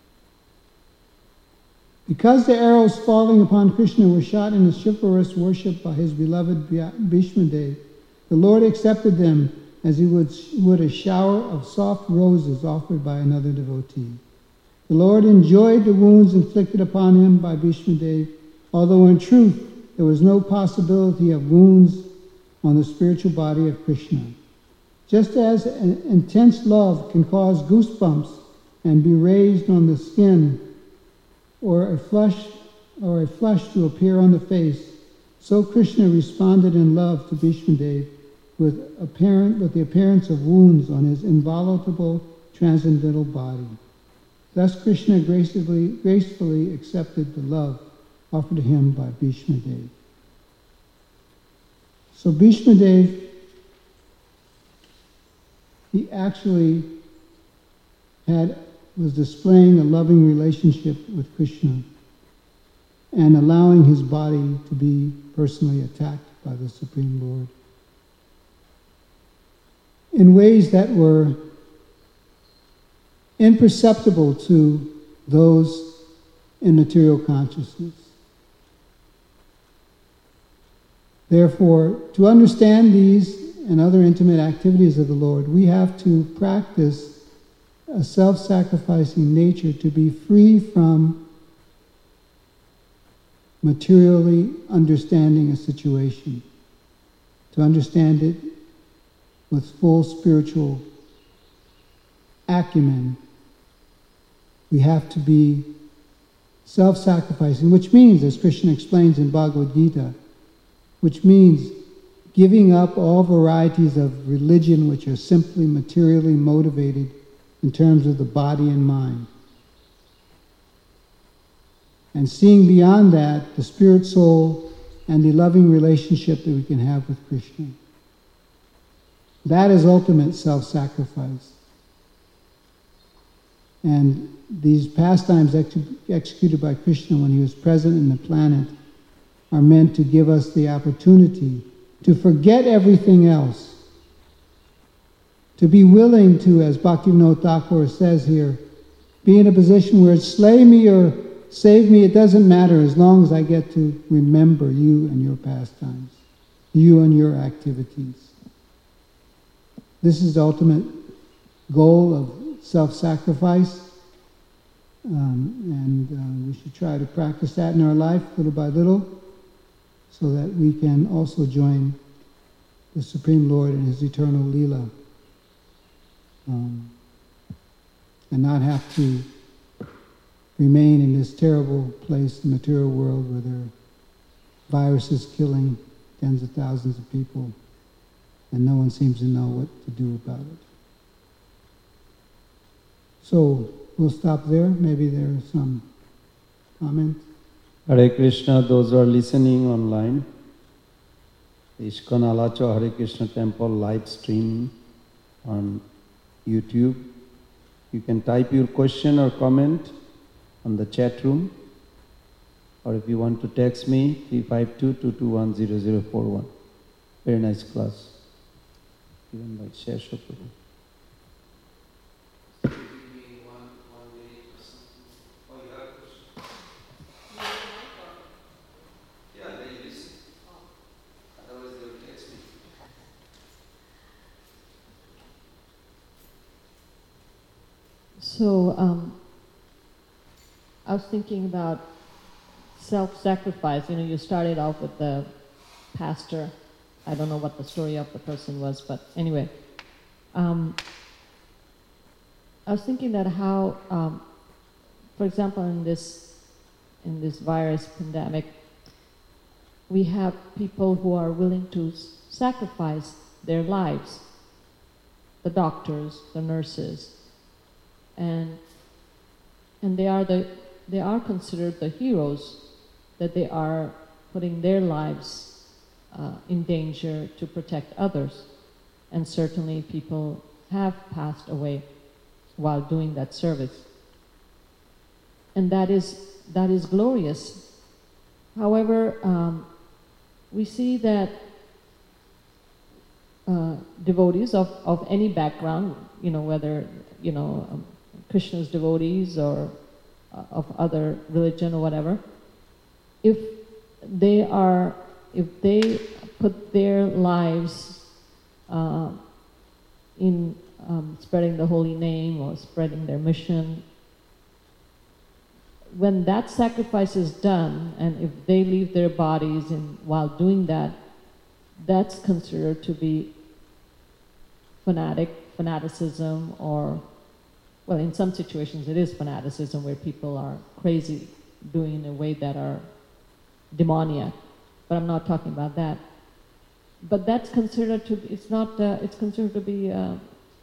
Because the arrows falling upon Krishna were shot in his chivalrous worship by his beloved Bhishma Dev, the Lord accepted them as he would, would a shower of soft roses offered by another devotee. The Lord enjoyed the wounds inflicted upon him by Bhishma Dev, although in truth there was no possibility of wounds on the spiritual body of Krishna. Just as an intense love can cause goosebumps and be raised on the skin, or a flush or a flush to appear on the face, so Krishna responded in love to Bhishma Dev with apparent with the appearance of wounds on his inviolable transcendental body. Thus Krishna gracefully, gracefully accepted the love offered to him by Bhishma Dev. So Bhishma Dev, he actually had was displaying a loving relationship with Krishna and allowing his body to be personally attacked by the Supreme Lord in ways that were imperceptible to those in material consciousness. Therefore, to understand these and other intimate activities of the Lord, we have to practice a self-sacrificing nature to be free from materially understanding a situation, to understand it with full spiritual acumen. We have to be self-sacrificing, which means, as Krishna explains in Bhagavad Gita, which means giving up all varieties of religion which are simply materially motivated in terms of the body and mind, and seeing beyond that the spirit, soul, and the loving relationship that we can have with Krishna. That is ultimate self-sacrifice. And these pastimes ex- executed by Krishna when he was present in the planet are meant to give us the opportunity to forget everything else, to be willing to, as Bhaktivinoda Thakur says here, be in a position where it's slay me or save me, it doesn't matter as long as I get to remember you and your pastimes, you and your activities. This is the ultimate goal of self-sacrifice, um, and uh, we should try to practice that in our life little by little so that we can also join the Supreme Lord in his eternal Leela. Um, and not have to remain in this terrible place, the material world, where there are viruses killing tens of thousands of people, and no one seems to know what to do about it. So we'll stop there. Maybe there are some comments. Hare Krishna, those who are listening online, the ISKCON Alacho Hare Krishna Temple live stream on YouTube. You can type your question or comment on the chat room, or if you want to text me, three five two, two two one, zero zero four one. Very nice class, given by Shesha Prabhu. So, um, I was thinking about self-sacrifice. You know, you started off with the pastor. I don't know what the story of the person was, but anyway. Um, I was thinking that how, um, for example, in this, in this virus pandemic, we have people who are willing to s- sacrifice their lives. The doctors, the nurses, and and they are the they are considered the heroes, that they are putting their lives uh, in danger to protect others. And certainly people have passed away while doing that service. And that is that is glorious. However, um, we see that uh, devotees of, of any background, you know, whether, you know, um, Krishna's devotees or uh, of other religion or whatever, if they are, if they put their lives uh, in um, spreading the holy name or spreading their mission, when that sacrifice is done, and if they leave their bodies in, while doing that, that's considered to be fanatic, fanaticism, or, well, in some situations it is fanaticism where people are crazy, doing in a way that are demoniac. But I'm not talking about that. But that's considered to be, it's not, uh, it's considered to be uh,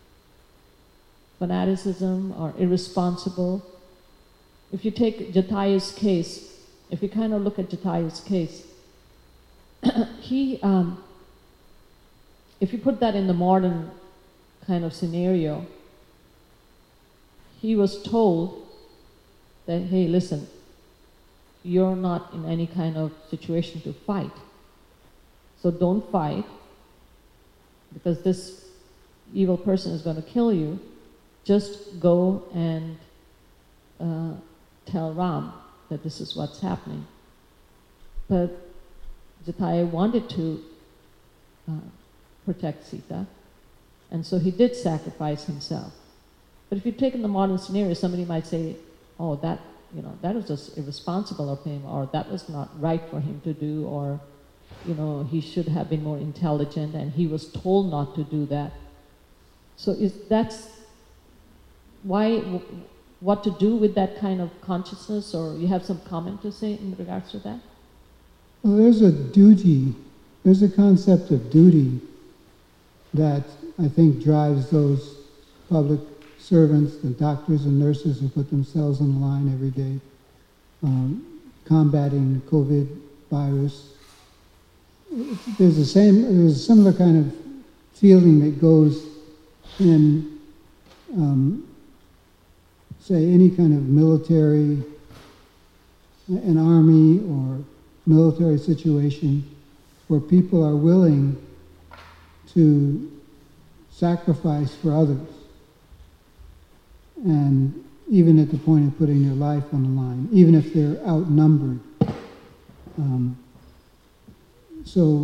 fanaticism or irresponsible. If you take Jataya's case, if you kind of look at Jataya's case, he, um, if you put that in the modern kind of scenario, he was told that, hey, listen, you're not in any kind of situation to fight. So don't fight, because this evil person is going to kill you. Just go and uh, tell Ram that this is what's happening. But Jataya wanted to uh, protect Sita, and so he did sacrifice himself. But if you take in the modern scenario, somebody might say, oh, that, you know, that was just irresponsible of him, or that was not right for him to do, or, you know, he should have been more intelligent and he was told not to do that. So is that's why, what to do with that kind of consciousness, or you have some comment to say in regards to that? Well, there's a duty, there's a concept of duty that I think drives those public servants, the doctors and nurses who put themselves on the line every day, um, combating the COVID virus. There's the same, there's a similar kind of feeling that goes in, um, say, any kind of military, an army or military situation where people are willing to sacrifice for others, and even at the point of putting their life on the line, even if they're outnumbered. Um, so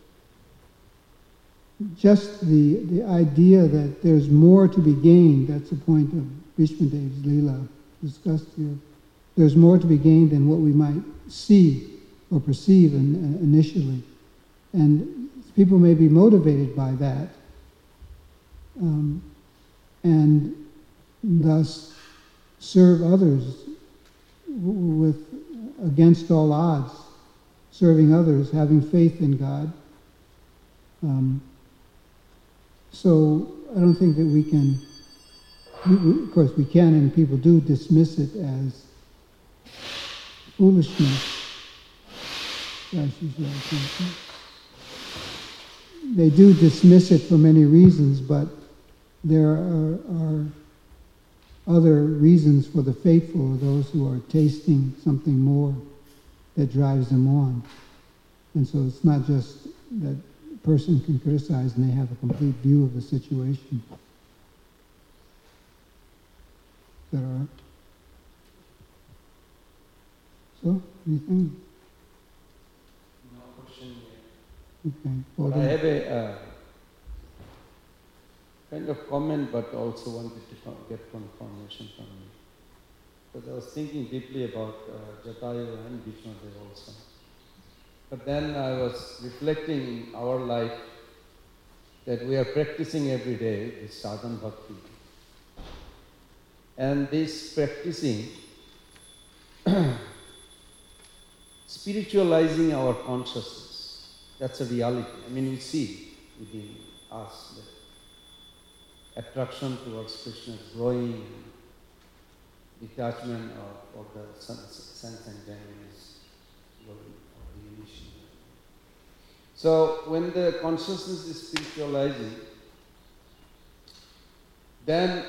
just the, the idea that there's more to be gained, that's the point of Bhishma Dev's Leela discussed here. There's more to be gained than what we might see or perceive in, uh, initially. And people may be motivated by that, um, and thus serve others with, against all odds, serving others, having faith in God. Um, so I don't think that we can, we, we, of course we can, and people do dismiss it as foolishness. They do dismiss it for many reasons, but there are, are other reasons for the faithful, those who are tasting something more. that drives them on. And so it's not just that a person can criticize and they have a complete view of the situation. Is that all right? So, anything? No question yet. Okay. Well, But I then- have a uh, kind of comment, but also wanted to co- get confirmation from you. Because I was thinking deeply about uh, Jatayu and Vishnudev also. But then I was reflecting in our life that we are practicing every day this sadhana bhakti. And this practicing, spiritualizing our consciousness, that's a reality. I mean, we see within us that attraction towards Krishna is growing, detachment of, of the sense, sense enjoyment is growing, or diminishing. So when the consciousness is spiritualizing, then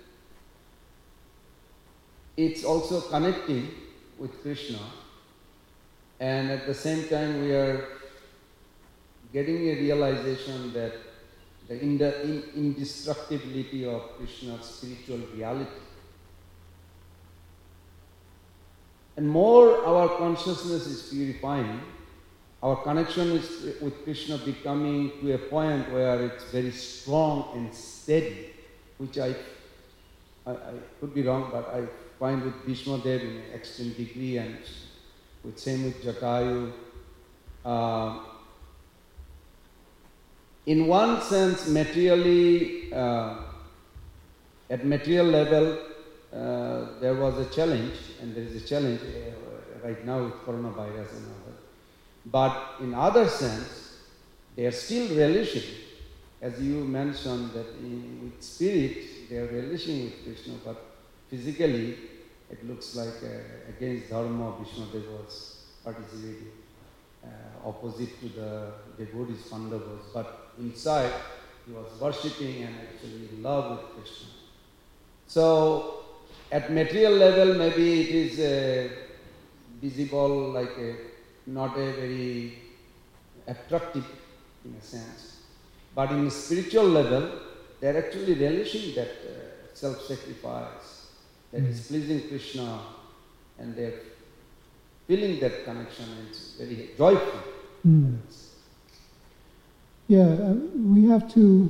it's also connecting with Krishna, and at the same time we are getting a realization that the indestructibility of Krishna's spiritual reality. And more our consciousness is purifying, our connection is with Krishna becoming to a point where it's very strong and steady, which I, I, I could be wrong, but I find with Bhishmadev in an extreme degree, and with same with Jatayu. Uh, in one sense, materially, uh, at material level, uh, there was a challenge, and there is a challenge uh, right now with coronavirus and other. But in other sense, they are still relishing, as you mentioned, that in, with spirit they are relishing with Krishna, but physically it looks like uh, against dharma Vishnudev was participating, uh, opposite to the devotees Pandavas, but inside he was worshipping and actually in love with Krishna. So at material level maybe it is uh, visible like a not a very attractive in a sense. But in a spiritual level, they are actually relishing that uh, self-sacrifice that is pleasing Krishna, and they are feeling that connection, and it's very joyful. Mm. Yeah, uh, we have to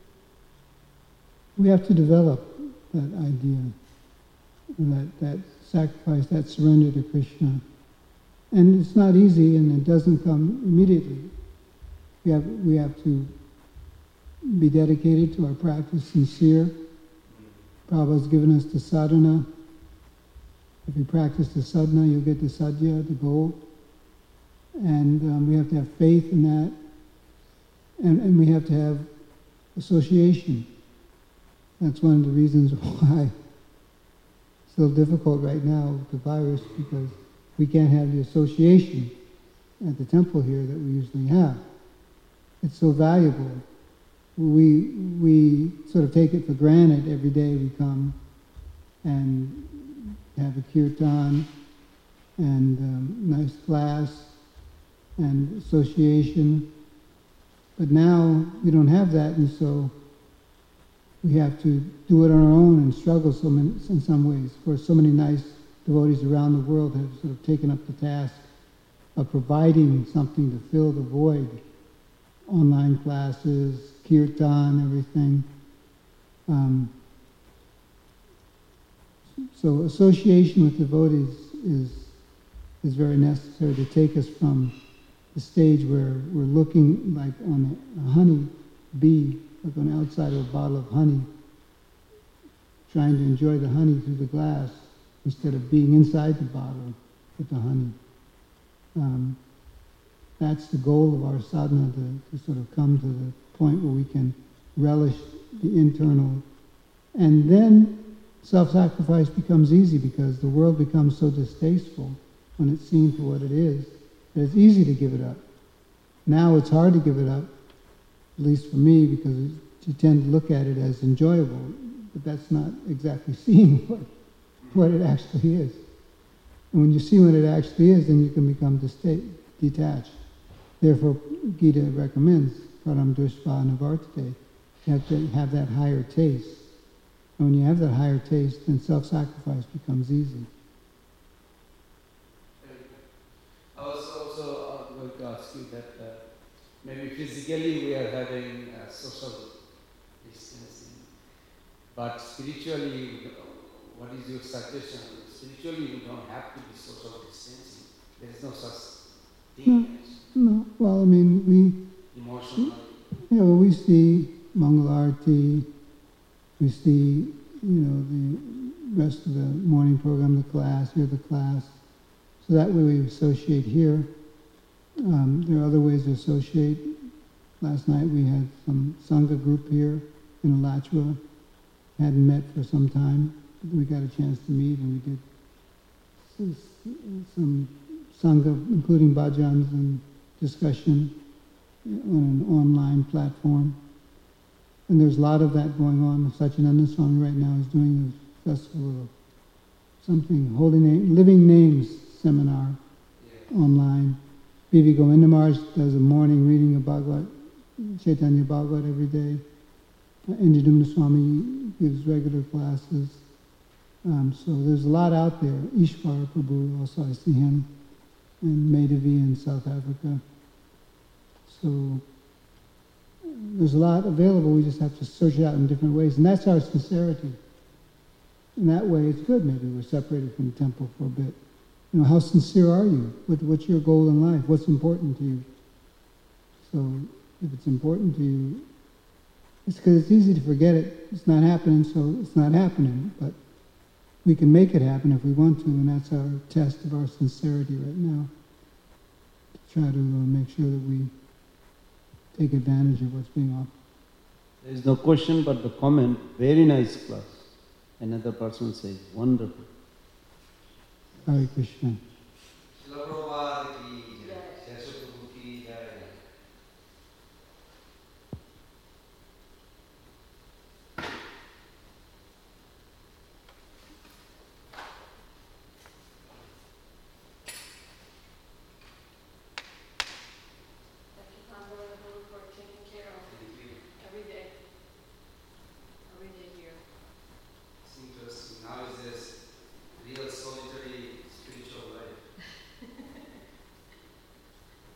we have to develop that idea, that, that sacrifice, that surrender to Krishna. And it's not easy, and it doesn't come immediately. We have, we have to be dedicated to our practice, sincere. Prabhupada's given us the sadhana. If you practice the sadhana, you'll get the sadhya, the goal. And um, we have to have faith in that. And, and we have to have association. That's one of the reasons why it's a little difficult right now with the virus, because we can't have the association at the temple here that we usually have. It's so valuable. We, we sort of take it for granted every day we come and have a kirtan and um, nice class and association. But now we don't have that, and so we have to do it on our own and struggle so many, in some ways. Of course, so many nice devotees around the world have sort of taken up the task of providing something to fill the void. Online classes, kirtan, everything. Um, so association with devotees is, is very necessary to take us from the stage where we're looking like on a honey bee, like on the outside of a bottle of honey, trying to enjoy the honey through the glass, instead of being inside the bottle with the honey. Um, that's the goal of our sadhana, to, to sort of come to the point where we can relish the internal. And then self-sacrifice becomes easy, because the world becomes so distasteful when it's seen for what it is, that it's easy to give it up. Now it's hard to give it up, at least for me, because you tend to look at it as enjoyable, but that's not exactly seeing what what it actually is. And when you see what it actually is, then you can become dista- detached. Therefore, Gita recommends param drishva nivartate. You have to have that higher taste. And when you have that higher taste, then self-sacrifice becomes easy. I was also going to ask you that uh, maybe physically we are having uh, social distancing, but spiritually, what is your suggestion? Spiritually, we don't have to be social distancing. There is no such thing as No, well, I mean, we, emotional. you know, we see Mangal Arati, we see, you know, the rest of the morning program, the class, hear the class. So that way we associate here. Um, there are other ways to associate. Last night we had some Sangha group here in Alachua. Hadn't met for some time. We got a chance to meet and we did some Sangha, including bhajans and discussion on an online platform. And there's a lot of that going on. Satchidananda Swami right now is doing a festival of something, holy name, living names seminar yeah. online. B V Govinda Maharaj does a morning reading of Bhagavad, Chaitanya Bhagavad every day. Uh, Indradumna Swami gives regular classes. Um, so there's a lot out there. Ishvara Prabhu, also I see him, and Madhavi in South Africa. So there's a lot available, we just have to search it out in different ways. And that's our sincerity. In that way, it's good maybe we're separated from the temple for a bit. You know, how sincere are you? What, what's your goal in life? What's important to you? So if it's important to you, it's because it's easy to forget it. It's not happening, so it's not happening. But we can make it happen if we want to, and that's our test of our sincerity right now. To try to uh, make sure that we take advantage of what's being offered. There is no question but the comment, very nice class. Another person says, wonderful. Hare Krishna. Srila